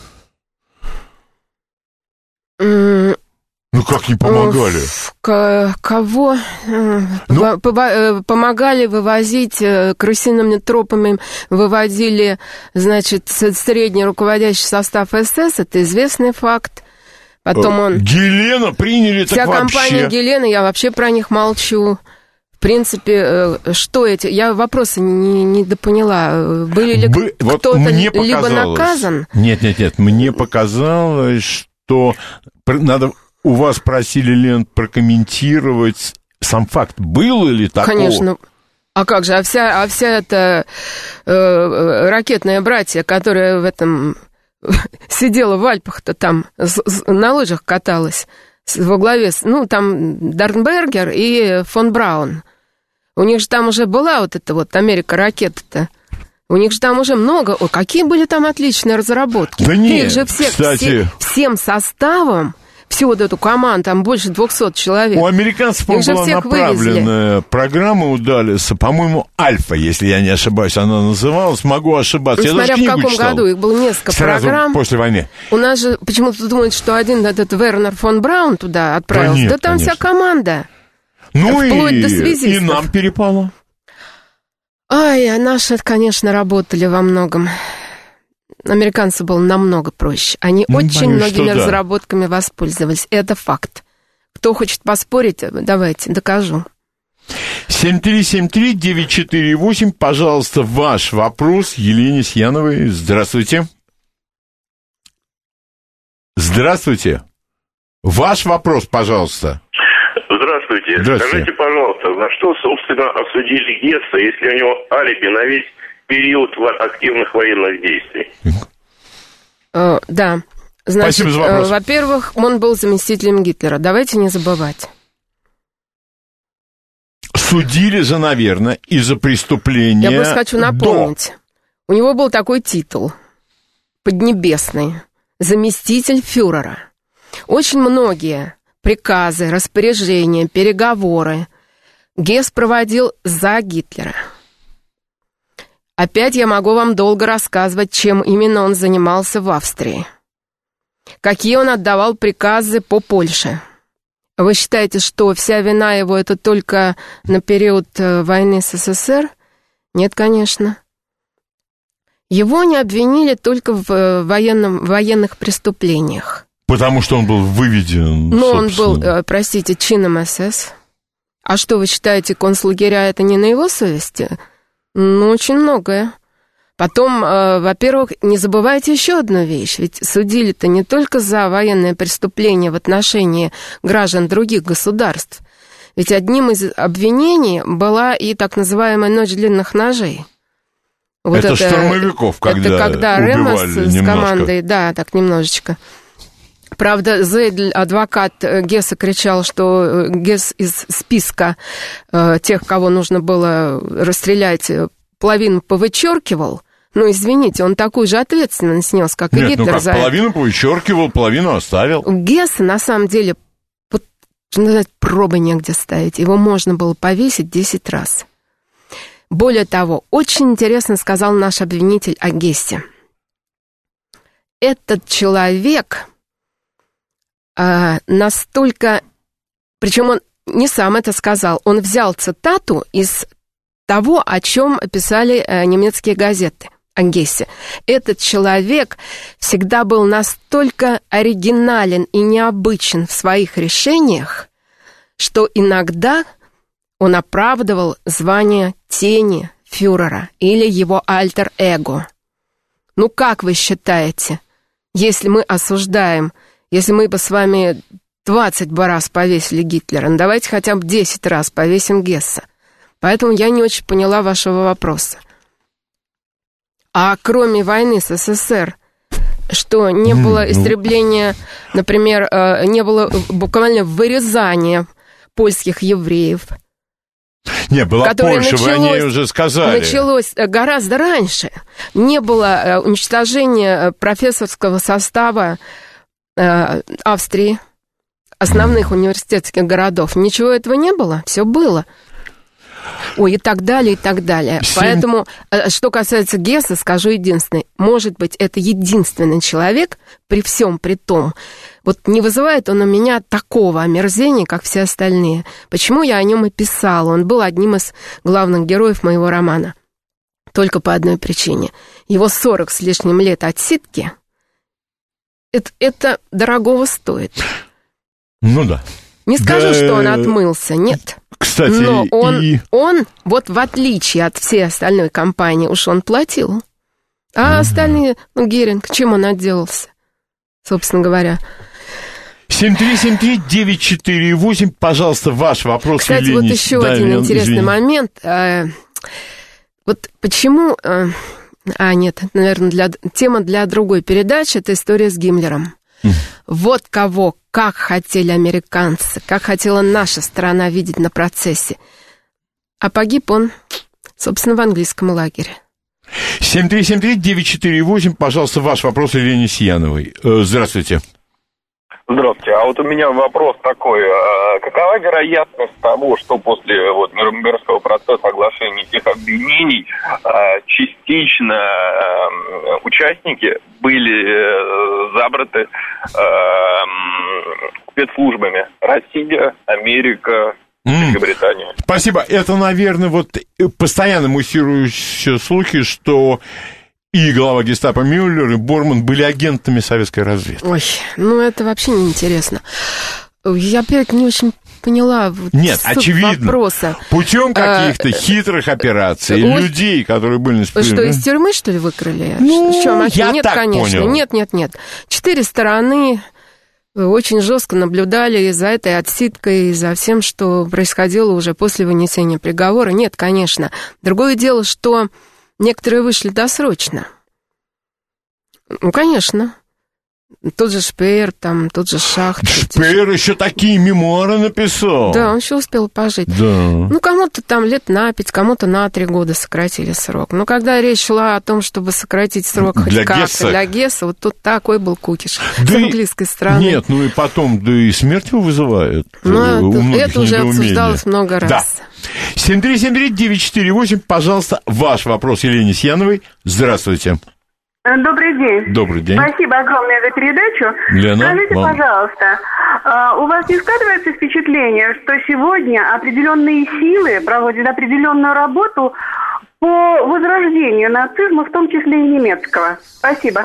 C: Ну, как не помогали?
D: К- кого? Ну? Помогали вывозить крысиными тропами, выводили, значит, средний руководящий состав СС, это известный факт. Потом он...
C: Гелена приняли,
D: Вся
C: так вообще...
D: компания Гелена, я вообще про них молчу. В принципе, что эти... Я вопросы не, не допоняла. Были ли Бы... кто-то вот либо наказан?
C: Нет, нет, нет, мне показалось, что надо... У вас просили, Лен, прокомментировать сам факт. Было ли такое?
D: Конечно. А как же? А вся, а вся эта э, ракетная братья, которая в этом сидела в Альпах-то там, с, с, на лыжах каталась, с, во главе, ну, там Дарнбергер и фон Браун. У них же там уже была вот эта вот Америка-ракета-то. У них же там уже много... Ой, какие были там отличные разработки.
C: Да нет,
D: их же все,
C: кстати...
D: все, всем составом... Всю вот эту команду, там больше двухсот человек.
C: У американцев была направленная вывезли. Программа у Даллеса, по-моему, «Альфа», если я не ошибаюсь, она называлась. Могу ошибаться.
D: Ну, смотря в каком читал. году, их было несколько
C: Сразу
D: программ.
C: После войны.
D: У нас же почему-то думают, что один этот Вернер фон Браун туда отправился. Да, нет, да там конечно. Вся команда.
C: Ну и, и нам перепало.
D: Ай, а наши, конечно, работали во многом. Американцам было намного проще. Они ну, очень боюсь, многими разработками да. воспользовались. Это факт. Кто хочет поспорить, давайте, докажу.
C: семь три семь три девять четыре восемь. Пожалуйста, ваш вопрос Елене Сияновой. Здравствуйте. Здравствуйте. Ваш вопрос, пожалуйста.
F: Здравствуйте.
C: Здравствуйте.
F: Скажите, пожалуйста, за что, собственно, осудили Гесса, если у него алиби на весь период активных военных действий?
D: Uh, да. Значит,
C: Спасибо за вопрос.
D: Uh, во-первых, он был заместителем Гитлера. Давайте не забывать.
C: Судили же, наверное, из-за преступления.
D: Я просто хочу напомнить. До. У него был такой титул. Поднебесный. Заместитель фюрера. Очень многие приказы, распоряжения, переговоры Гесс проводил за Гитлера. Опять я могу вам долго рассказывать, чем именно он занимался в Австрии. Какие он отдавал приказы по Польше. Вы считаете, что вся вина его это только на период войны с СССР? Нет, конечно. Его не обвинили только в военном, военных преступлениях.
C: Потому что он был выведен,
D: Но он был, простите, чином СС. А что, вы считаете, концлагеря это не на его совести? Ну, очень многое. Потом, э, во-первых, не забывайте еще одну вещь. Ведь судили-то не только за военные преступления в отношении граждан других государств. Ведь одним из обвинений была и так называемая «Ночь длинных ножей». Вот
C: это,
D: это
C: штурмовиков, когда
D: Это когда Ремос с
C: немножко.
D: командой, да, так немножечко. Правда, Зейдль, адвокат Гесса, кричал, что Гесс из списка э, тех, кого нужно было расстрелять, половину повычеркивал. Ну, извините, он такую же ответственность нес, как
C: Нет,
D: и Гитлер.
C: ну как,
D: за
C: половину повычеркивал, половину оставил.
D: Гесса, на самом деле, вот, что называть, пробы негде ставить. Его можно было повесить десять раз. Более того, очень интересно сказал наш обвинитель о Гессе. Этот человек... настолько, причем он не сам это сказал, он взял цитату из того, о чем писали немецкие газеты о Гессе. Этот человек всегда был настолько оригинален и необычен в своих решениях, что иногда он оправдывал звание тени фюрера или его альтер-эго. Ну, как вы считаете, если мы осуждаем... Если мы бы с вами двадцать раз повесили Гитлера, ну давайте хотя бы десять раз повесим Гесса. Поэтому я не очень поняла вашего вопроса. А кроме войны с СССР, что не было истребления, например, не было буквально вырезания польских евреев,
C: Не, была Польша,
D: началось,
C: вы о ней уже сказали.
D: Началось гораздо раньше. Не было уничтожения профессорского состава Австрии, основных университетских городов. Ничего этого не было, все было. Ой, и так далее, и так далее. Семь... Поэтому, что касается Гесса, скажу единственное. Может быть, это единственный человек, при всем при том, вот не вызывает он у меня такого омерзения, как все остальные. Почему я о нем и писала? Он был одним из главных героев моего романа. Только по одной причине. Его сорок с лишним лет отсидки, это, это дорогого стоит.
C: Ну да.
D: Не скажу,
C: да...
D: что он отмылся, нет.
C: Кстати,
D: но он,
C: и...
D: он, вот в отличие от всей остальной компании, уж он платил. А mm-hmm. остальные, ну, Геринг, чем он отделался, собственно говоря?
C: семь три семь три девять четыре восемь, пожалуйста, ваш вопрос.
D: Кстати,
C: Елене...
D: вот еще
C: да,
D: один
C: Лен,
D: интересный
C: извини.
D: момент. Вот почему... А, нет, наверное, для... тема для другой передачи, это история с Гиммлером. Mm. Вот кого, как хотели американцы, как хотела наша страна видеть на процессе. А погиб он, собственно, в английском лагере.
C: семь три семь три девять четыре восемь, пожалуйста, ваш вопрос Елене Сияновой. Здравствуйте.
G: Здравствуйте. А вот у меня вопрос такой. Какова вероятность того, что после вот Нюрнбергского процесса оглашения этих обвинений частично участники были забраты спецслужбами? Россия, Америка, Великобритания.
C: Mm. Спасибо. Это, наверное, вот постоянно муссирующие слухи, что и глава гестапо Мюллер, и Борман были агентами советской разведки.
D: Ой, ну это вообще неинтересно. Я опять не очень поняла вот
C: Нет, очевидно,
D: вопроса.
C: Путем каких-то а, хитрых операций,
D: вот,
C: людей, которые были...
D: Что, из тюрьмы, что ли, выкрали?
C: Ну, что, я
D: нет,
C: так
D: конечно,
C: понял.
D: Нет, нет, нет. Четыре стороны очень жестко наблюдали за этой отсидкой, за всем, что происходило уже после вынесения приговора. Нет, конечно. Другое дело, что некоторые вышли досрочно. Ну, конечно. Тот же Шпеер, там, тот же Шахт.
C: Шпеер же... еще такие мемуары написал.
D: Да, он еще успел пожить.
C: Да.
D: Ну, кому-то там лет на пять, кому-то на три года сократили срок. Но когда речь шла о том, чтобы сократить срок хоть
C: для
D: как-то
C: Гесса.
D: для Гесса, вот тут такой был кукиш
C: да
D: с английской стороны.
C: Нет, ну и потом, да и смерть его вызывает.
D: Ну, это, это уже обсуждалось много раз.
C: Да. семь три семь три девять четыре восемь, пожалуйста, ваш вопрос Елене Сияновой. Здравствуйте.
H: Добрый день.
C: Добрый день.
H: Спасибо огромное за передачу.
C: Лена,
H: скажите,
C: вам...
H: пожалуйста, у вас не складывается впечатление, что сегодня определенные силы проводят определенную работу по возрождению нацизма, в том числе и немецкого? Спасибо.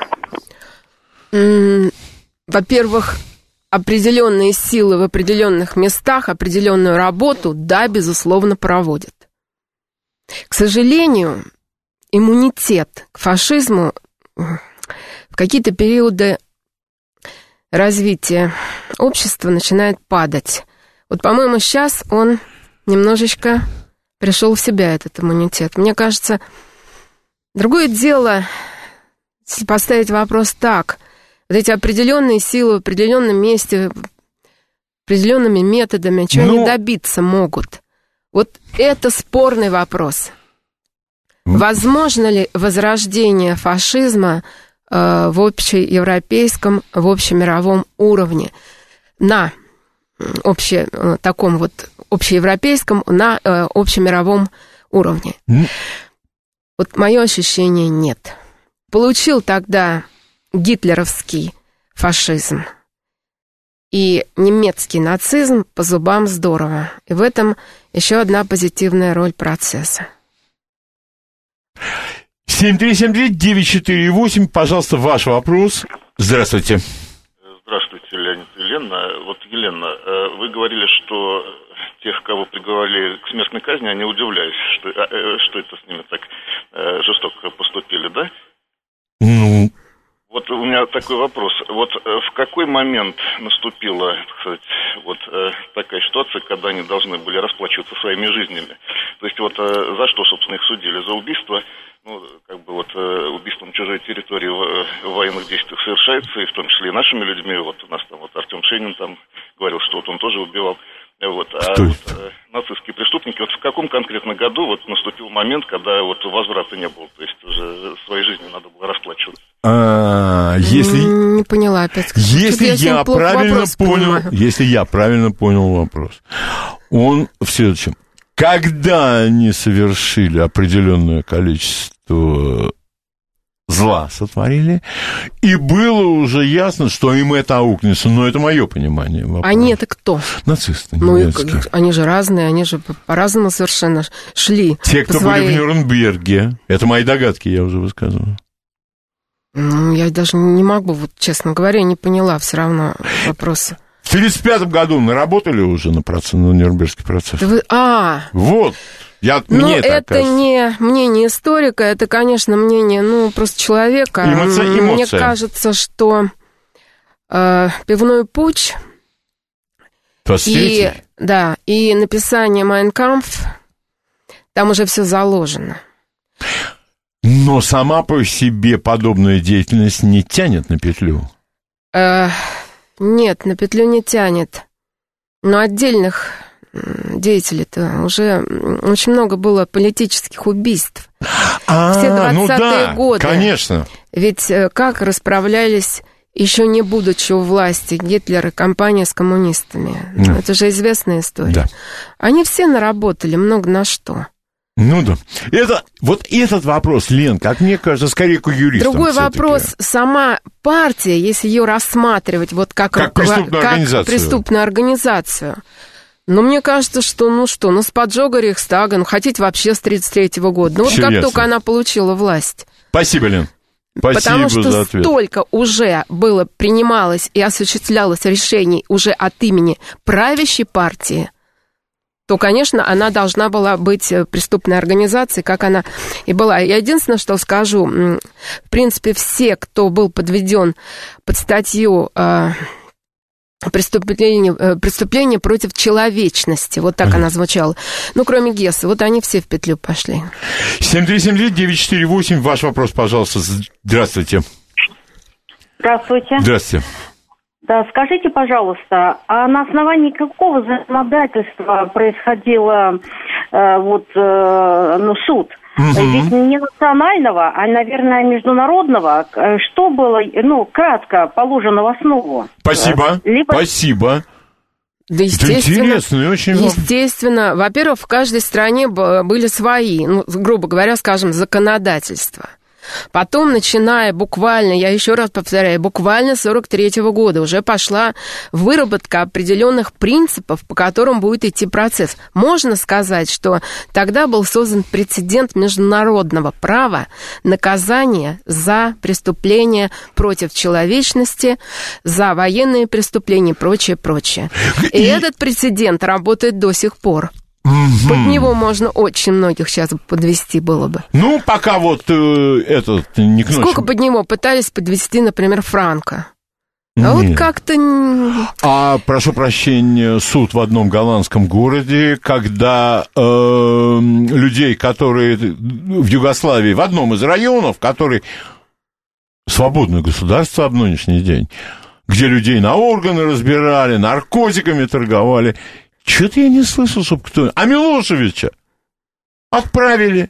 D: Во-первых, определенные силы в определенных местах определенную работу, да, безусловно, проводят. К сожалению, иммунитет к фашизму в какие-то периоды развития общества начинает падать. Вот, по-моему, сейчас он немножечко пришел в себя, этот иммунитет. Мне кажется, другое дело, если поставить вопрос так, вот эти определенные силы в определенном месте, определенными методами, чего ну... они добиться могут? Вот это спорный вопрос. Возможно ли возрождение фашизма э, в общеевропейском, в общемировом уровне, на обще, э, таком вот общеевропейском, на э, общемировом уровне? Mm. Вот мое ощущение нет. Получил тогда гитлеровский фашизм и немецкий нацизм по зубам здорово. И в этом еще одна позитивная роль процесса.
C: семь три семь три девять четыре восемь, пожалуйста, ваш вопрос. Здравствуйте.
I: Здравствуйте, Леонид и Елена. Вот, Елена, вы говорили, что тех, кого приговорили к смертной казни, я не удивляюсь, что, что это с ними так жестоко поступили, да?
C: Ну...
I: Вот у меня такой вопрос. Вот в какой момент наступила, так сказать, вот такая ситуация, когда они должны были расплачиваться своими жизнями? То есть вот за что, собственно, их судили? За убийство, ну, как бы вот убийством чужой территории в военных действиях совершается, и в том числе и нашими людьми. Вот у нас там вот Артем Шенин там говорил, что вот он тоже убивал. Вот, а вот, нацистские преступники. Вот в каком конкретно году вот наступил момент, когда вот возврата не было, то есть уже своей жизнью надо было расплачиваться?
C: А, если...
D: Не поняла опять.
C: Если я, я правильно понял,
D: понимаю.
C: если я правильно понял вопрос, он в следующем. Когда они совершили определенное количество зла, сотворили, и было уже ясно, что им это аукнется, но это мое понимание вопроса.
D: Они это кто?
C: Нацисты
D: ну,
C: немецкие.
D: Они же разные, они же по-разному совершенно шли.
C: Те, кто
D: своей...
C: были в Нюрнберге, это мои догадки, я уже высказываю.
D: Ну, я даже не могу, вот, честно говоря, не поняла все равно вопроса.
C: В тридцать пятом году мы работали уже на, процесс, на Нюрнбергский процесс.
D: Да вы... А,
C: вот. Я,
D: ну,
C: мне
D: это
C: кажется.
D: Не мнение историка, это, конечно, мнение, ну, просто человека.
C: Эмоция, эмоция.
D: Мне кажется, что э, пивной путч и, да, и написание «Майн кампф», там уже все заложено.
C: Но сама по себе подобная деятельность не тянет на петлю.
D: Э, нет, на петлю не тянет. Но отдельных деятелей-то уже очень много было политических убийств.
C: А,
D: все двадцатые
C: ну да,
D: годы.
C: Конечно.
D: Ведь как расправлялись, еще не будучи у власти, Гитлер и компания с коммунистами. Mm. Это же известная история.
C: Да.
D: Они все наработали много на что.
C: Ну да. Это, вот этот вопрос, Лен, как мне кажется, скорее к юристам.
D: Другой
C: все-таки.
D: вопрос, сама партия, если ее рассматривать вот как,
C: как,
D: руковод...
C: преступную,
D: как
C: организацию.
D: преступную организацию, но мне кажется, что, ну что, ну с поджога Рейхстага, ну хотите вообще с тридцать третьего года. Ну вот как только она получила власть.
C: Спасибо, Лен. Спасибо
D: Потому что
C: за ответ.
D: Столько уже было, принималось и осуществлялось решений уже от имени правящей партии, то, конечно, она должна была быть преступной организацией, как она и была. Я единственное, что скажу, в принципе, все, кто был подведен под статью э, преступление, э, преступление против человечности, вот так uh-huh. она звучала, ну, кроме Гесса, вот они все в петлю пошли.
C: семь три семь девять четыре восемь, ваш вопрос, пожалуйста. Здравствуйте.
J: Здравствуйте.
C: Здравствуйте.
J: Да, скажите, пожалуйста, а на основании какого законодательства происходило э, вот, э, ну, суд? Угу. Ведь не национального, а, наверное, международного. Что было, ну, кратко положено в основу?
C: Спасибо,
J: Либо...
C: спасибо.
D: Да, естественно,
C: это интересно и очень
D: естественно. Во-первых, в каждой стране были свои, ну, грубо говоря, скажем, законодательства. Потом, начиная буквально, я еще раз повторяю, буквально с сорок третьего года уже пошла выработка определенных принципов, по которым будет идти процесс. Можно сказать, что тогда был создан прецедент международного права наказания за преступления против человечности, за военные преступления и прочее, прочее. И, и этот прецедент работает до сих пор. Mm-hmm. Под него можно очень многих сейчас подвести было бы.
C: Ну, пока вот э, этот не к ночи.
D: Сколько под него пытались подвести, например, Франко? А Нет. вот как-то...
C: А, прошу прощения, суд в одном голландском городе, когда э, людей, которые в Югославии, в одном из районов, который свободное государство в нынешний день, где людей на органы разбирали, наркотиками торговали... Что-то я не слышал, чтобы кто... А Милошевича отправили.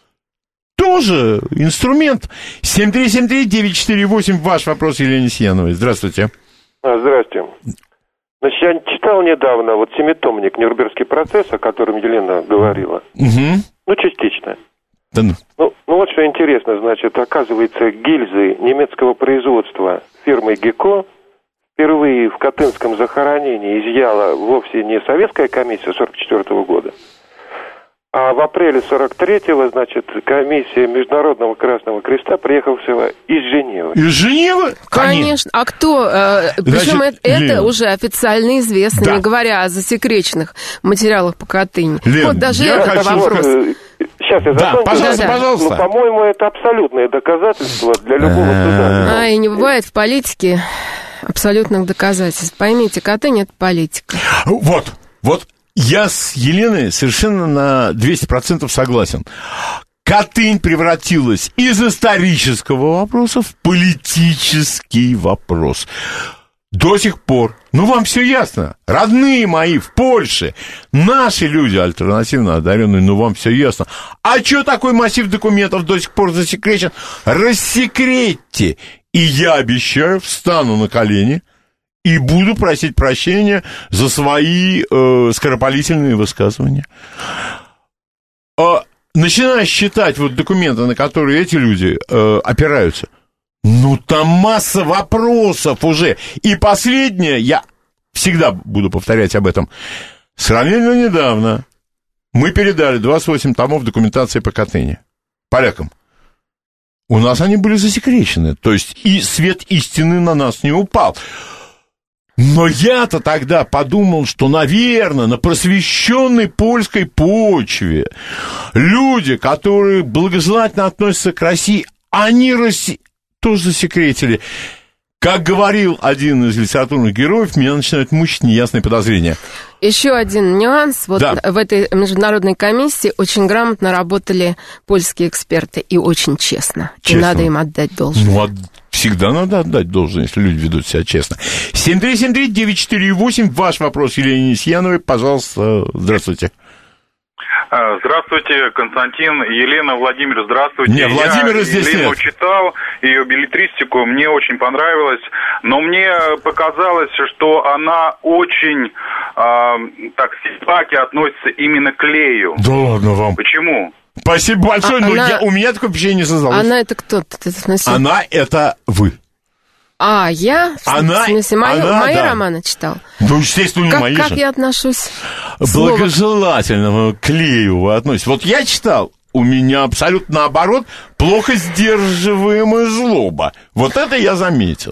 C: Тоже инструмент. семь три семь девять четыре восемь. Ваш вопрос, Елене Сияновой. Здравствуйте.
K: А, здравствуйте. Значит, я читал недавно вот семитомник «Нюрнбергский процесс», о котором Елена говорила.
C: Угу.
K: Ну, частично.
C: Да ну.
K: Ну, ну, вот что интересно, значит, оказывается, гильзы немецкого производства фирмы «Геко» впервые в Катынском захоронении изъяла вовсе не советская комиссия сорок четвёртого года, а в апреле сорок третьего, значит, комиссия Международного Красного Креста приехавшего из Женевы.
C: Из Женевы?
D: Конечно. А кто? Э, причем это, это уже официально известно, да. не говоря о засекреченных материалах по Катыни.
C: Лен,
D: вот даже
C: я
D: этот
C: хочу...
D: вопрос.
K: Сейчас я
C: да, пожалуйста, да, пожалуйста.
K: Ну, по-моему, это абсолютное доказательство для любого суда.
D: А, и не бывает в политике абсолютных доказательств. Поймите, Катынь — это политика.
C: Вот, вот я с Еленой совершенно на двести процентов согласен. Катынь превратилась из исторического вопроса в политический вопрос. До сих пор. Ну, вам все ясно. Родные мои в Польше, наши люди альтернативно одаренные, ну, вам все ясно. А что такой массив документов до сих пор засекречен? Рассекретьте. И я обещаю, встану на колени и буду просить прощения за свои э, скоропалительные высказывания. А, начиная считать вот документы, на которые эти люди э, опираются, ну, там масса вопросов уже. И последнее, я всегда буду повторять об этом, сравнительно недавно мы передали двадцать восемь томов документации по Катыни полякам. У нас они были засекречены, то есть и свет истины на нас не упал. Но я-то тогда подумал, что, наверное, на просвещенной польской почве люди, которые благожелательно относятся к России, они России тоже засекретили. Как говорил один из литературных героев, меня начинают мучить неясные подозрения.
D: Еще один нюанс. Вот
C: да.
D: в этой международной комиссии очень грамотно работали польские эксперты и очень честно. честно. И надо им отдать должное.
C: Ну, от... всегда надо отдать должное, если люди ведут себя честно. семь три семь три девять четыре восемь. Ваш вопрос Елене Несьяновой. Пожалуйста, здравствуйте.
L: Здравствуйте, Константин, Елена, Владимир, здравствуйте.
C: Не, Владимира здесь нет.
L: Я Елену читал, ее беллетристику, мне очень понравилось, но мне показалось, что она очень, э, так, симпатски относится именно к Лею.
C: Да ладно вам.
L: Почему?
C: Спасибо большое, а, но она... я, у меня такое впечатление не создалось.
D: Она это кто?
C: Она это вы.
D: А, я?
C: Она,
D: в смысле, мои,
C: она,
D: мои
C: да.
D: романы читал?
C: Ну, естественно, не
D: как,
C: мои
D: как
C: же.
D: Как я отношусь?
C: Благожелательно к Лею вы относитесь. Вот я читал, у меня абсолютно наоборот, плохо сдерживаемая злоба. Вот это я заметил.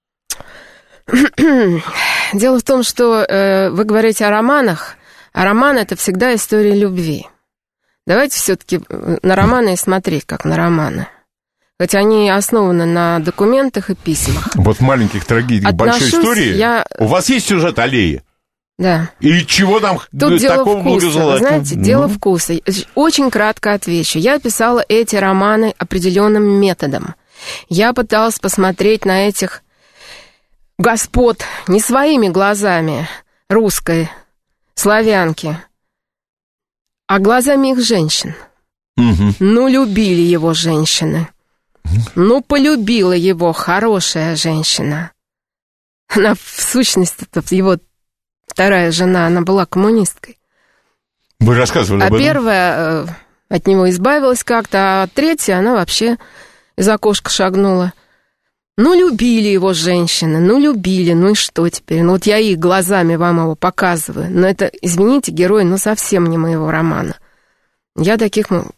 D: Дело в том, что э, вы говорите о романах, а роман — это всегда история любви. Давайте все-таки на романы и смотреть, как на романы. Хоть они основаны на документах и письмах.
C: Вот в маленьких трагедиях большой истории я... у вас есть сюжет о Лее?
D: Да.
C: И чего там
D: Тут
C: такого
D: благожелательного? Знаете, ну. дело вкуса. Очень кратко отвечу. Я писала эти романы определенным методом. Я пыталась посмотреть на этих господ не своими глазами русской славянки, а глазами их женщин.
C: Угу.
D: Ну, любили его женщины. Ну, полюбила его хорошая женщина. Она, в сущности, его вторая жена, она была коммунисткой.
C: Вы рассказывали
D: а
C: об этом.
D: А первая э, от него избавилась как-то, а третья, она вообще из окошка шагнула. Ну, любили его женщины, ну, любили, ну и что теперь? Ну, вот я их глазами вам его показываю. Но это, извините, герой, ну, совсем не моего романа. Я таких... Ну,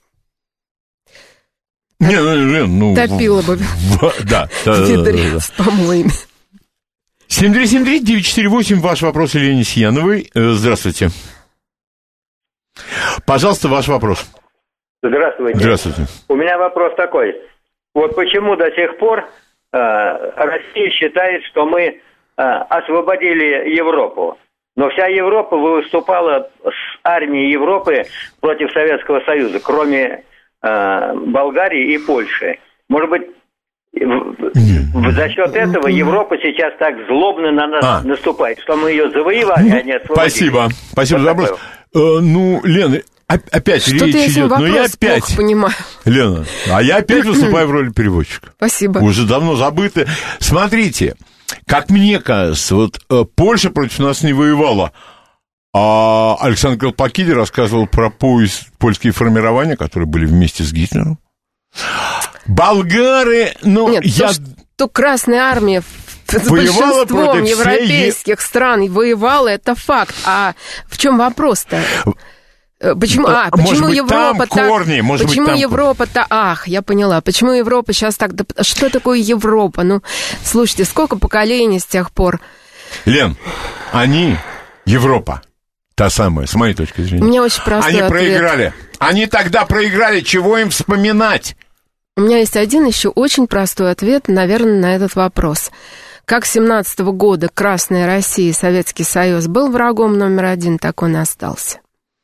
C: Не, ну, ну,
D: топила бы
C: в, да, да,
D: в ведре
C: да, да.
D: с помоями.
C: семь три семь три девять четыре восемь, ваш вопрос Елене Сияновой. Здравствуйте. Пожалуйста, ваш вопрос.
M: Здравствуйте.
C: Здравствуйте.
M: У меня вопрос такой. Вот почему до сих пор э, Россия считает, что мы э, освободили Европу, но вся Европа выступала с армией Европы против Советского Союза, кроме Болгарии и Польши. Может быть, за счет этого Европа сейчас так злобно на нас а. наступает, что мы ее завоевали, ну, а не освободили.
C: Спасибо. Спасибо вот за вопрос. Э, ну, Лена, опять
D: что
C: речь идет, но я опять...
D: понимаю.
C: Лена, а я опять выступаю в роли переводчика.
D: Спасибо.
C: Уже давно забыты. Смотрите, как мне кажется, вот Польша против нас не воевала, а Александр Колпакиди рассказывал про поезд, польские формирования, которые были вместе с Гитлером. Болгары, ну,
D: Нет,
C: я...
D: то, что Красная Армия с большинством европейских всей... стран воевала, это факт. А в чем вопрос-то? Почему, а, почему
C: быть,
D: Европа так...
C: Корни, может
D: почему
C: быть,
D: Европа-то... Ах, я поняла. Почему Европа сейчас так... Что такое Европа? Ну, слушайте, сколько поколений с тех пор?
C: Лен, они, Европа, та самая, с моей точки зрения.
D: У меня очень простой
C: Они
D: ответ.
C: проиграли. Они тогда проиграли, чего им вспоминать?
D: У меня есть один еще очень простой ответ, наверное, на этот вопрос. Как с семнадцатого года Красная Россия и Советский Союз был врагом номер один, так он и остался.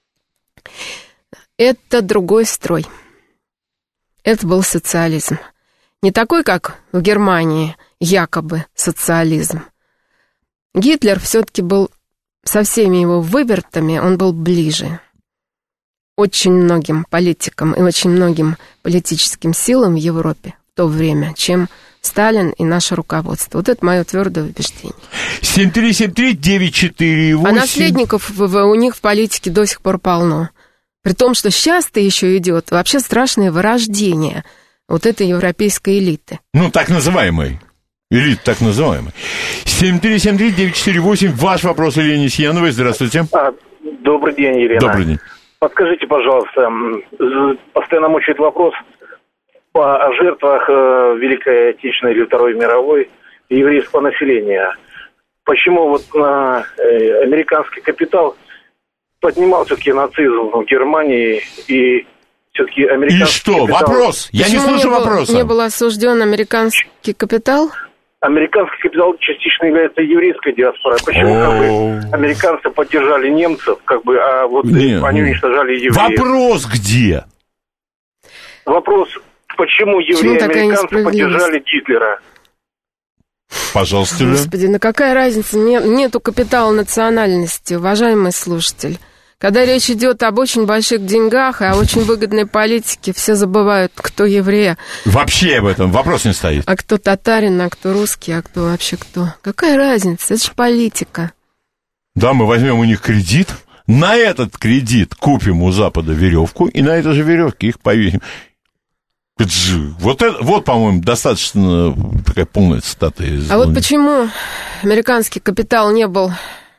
D: Это другой строй. Это был социализм. Не такой, как в Германии, якобы социализм. Гитлер все-таки был со всеми его вывертами, он был ближе очень многим политикам и очень многим политическим силам в Европе в то время, чем Сталин и наше руководство. Вот это мое твердое убеждение.
C: семь три семь три девять четыре восемь.
D: А наследников в, в, у них в политике до сих пор полно. При том, что сейчас-то еще идет вообще страшное вырождение вот этой европейской элиты.
C: Ну, так называемой. Элит так называемый. семь три семь три девять четыре восемь. Ваш вопрос Елене Сияновой. Здравствуйте.
N: А, добрый день, Елена.
C: Добрый день.
N: Подскажите, пожалуйста, постоянно мучает вопрос о жертвах Великой Отечественной или Второй мировой еврейского населения. Почему вот на американский капитал поднимал все-таки нацизм в Германии и все-таки американский
C: И что?
N: капитал...
C: Вопрос? Я
D: Почему
C: не слышу
D: не был,
C: вопроса.
D: Не был осужден американский капитал?
N: Американский капитал частично является еврейской диаспорой. Почему как бы, американцы поддержали немцев, как бы, а вот
C: Не,
N: они
C: не.
N: уничтожали евреев?
C: Вопрос где?
N: Вопрос, почему евреи и американцы поддержали Гитлера?
C: Пожалуйста.
D: Господи, ну какая разница? Нет, нету капитала национальности, уважаемый слушатель. Когда речь идет об очень больших деньгах и о очень выгодной политике, все забывают, кто еврей.
C: Вообще об этом вопрос не стоит.
D: А кто татарин, а кто русский, а кто вообще кто. Какая разница? Это же политика.
C: Да, мы возьмем у них кредит, на этот кредит купим у Запада веревку, и на этой же веревке их повесим. Это же, вот, это, вот, по-моему, достаточно такая полная цитата из...
D: А вот почему американский капитал не был,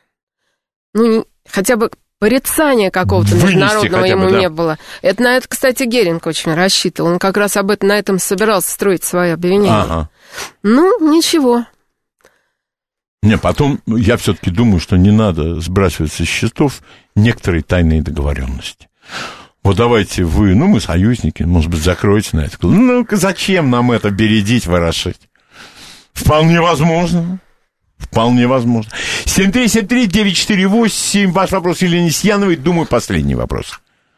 D: ну, хотя бы порицания какого-то
C: Вынести
D: международного
C: хотя бы,
D: ему
C: да.
D: не было. Это на это, кстати, Геринг очень рассчитывал. Он как раз об этом, на этом собирался строить свое обвинение.
C: Ага.
D: Ну, ничего.
C: Не, потом я все-таки думаю, что не надо сбрасывать со счетов некоторые тайные договоренности. Вот давайте вы, ну, мы союзники, может быть, закроете на это. Ну, зачем нам это бередить, ворошить? Вполне возможно. Вполне возможно. семь три семь три девять четыре восемь. Ваш вопрос Елене Сияновой. Думаю, последний вопрос.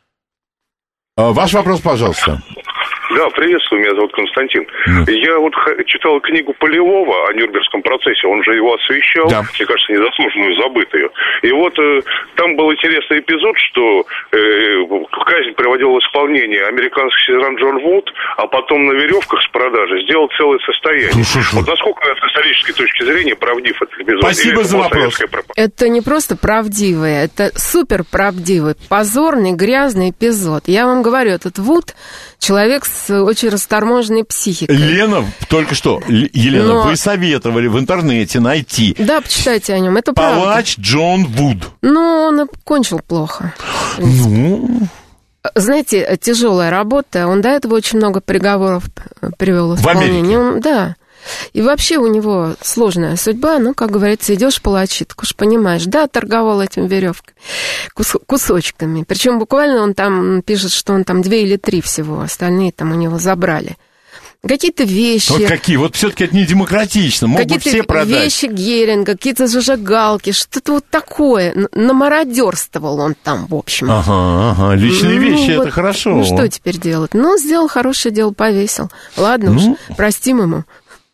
C: Ваш вопрос, пожалуйста.
O: Да, приветствую, меня зовут Константин. Mm. Я вот читал книгу Полевого о Нюрнбергском процессе, он же его освещал, да. Мне кажется, незаслуженную, забытую. И вот э, там был интересный эпизод, что э, казнь приводил в исполнение американский сержант Джон Вуд, а потом на веревках с продажи сделал целое состояние. Mm-hmm. Вот насколько с исторической точки зрения правдив этот эпизод?
C: Спасибо за вопрос.
D: Это не просто правдивый, это супер правдивый, позорный, грязный эпизод. Я вам говорю, этот Вуд человек с очень расторможенной психикой.
C: Лена, только что, Елена, Но... вы советовали в интернете найти.
D: Да, почитайте о нем, это правда.
C: Палач Джон Вуд.
D: Ну, он кончил плохо.
C: Ну...
D: Знаете, тяжелая работа, он до этого очень много приговоров привел в исполнение. Он, да. И вообще у него сложная судьба, ну, как говорится, идешь палачи, так уж понимаешь, да, торговал этим веревкой, кус- кусочками. Причем буквально он там пишет, что он там две или три всего, остальные там у него забрали. Какие-то вещи...
C: Вот какие? Вот все-таки это не демократично, могут
D: какие-то
C: все продать.
D: Вещи Геринга, какие-то зажигалки, что-то вот такое. Намародерствовал он там, в общем.
C: Ага, ага, личные
D: ну,
C: вещи,
D: вот,
C: это хорошо.
D: Ну, что теперь делать? Ну, сделал хорошее дело, повесил. Ладно ну... уж, простим ему.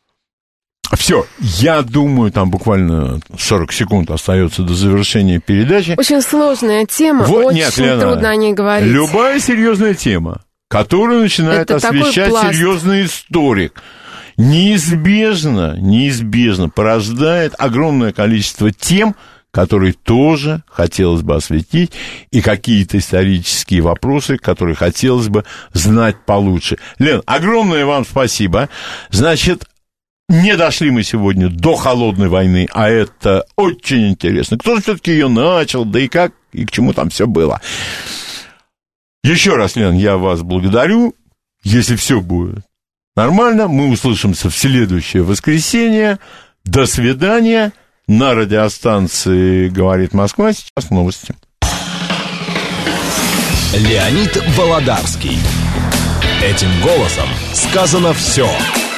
C: Все, я думаю, там буквально сорок секунд остается до завершения передачи.
D: Очень сложная тема,
C: вот,
D: очень
C: нет, Лена,
D: трудно о ней говорить.
C: Любая серьезная тема, которую начинает
D: Это
C: освещать серьезный историк, неизбежно, неизбежно порождает огромное количество тем, которые тоже хотелось бы осветить, и какие-то исторические вопросы, которые хотелось бы знать получше. Лен, огромное вам спасибо. Значит, не дошли мы сегодня до холодной войны, а это очень интересно. Кто же все-таки ее начал, да и как, и к чему там все было. Еще раз, Лен, я вас благодарю. Если все будет нормально, мы услышимся в следующее воскресенье. До свидания. На радиостанции «Говорит Москва». Сейчас новости.
A: Леонид Володарский. Этим голосом сказано все.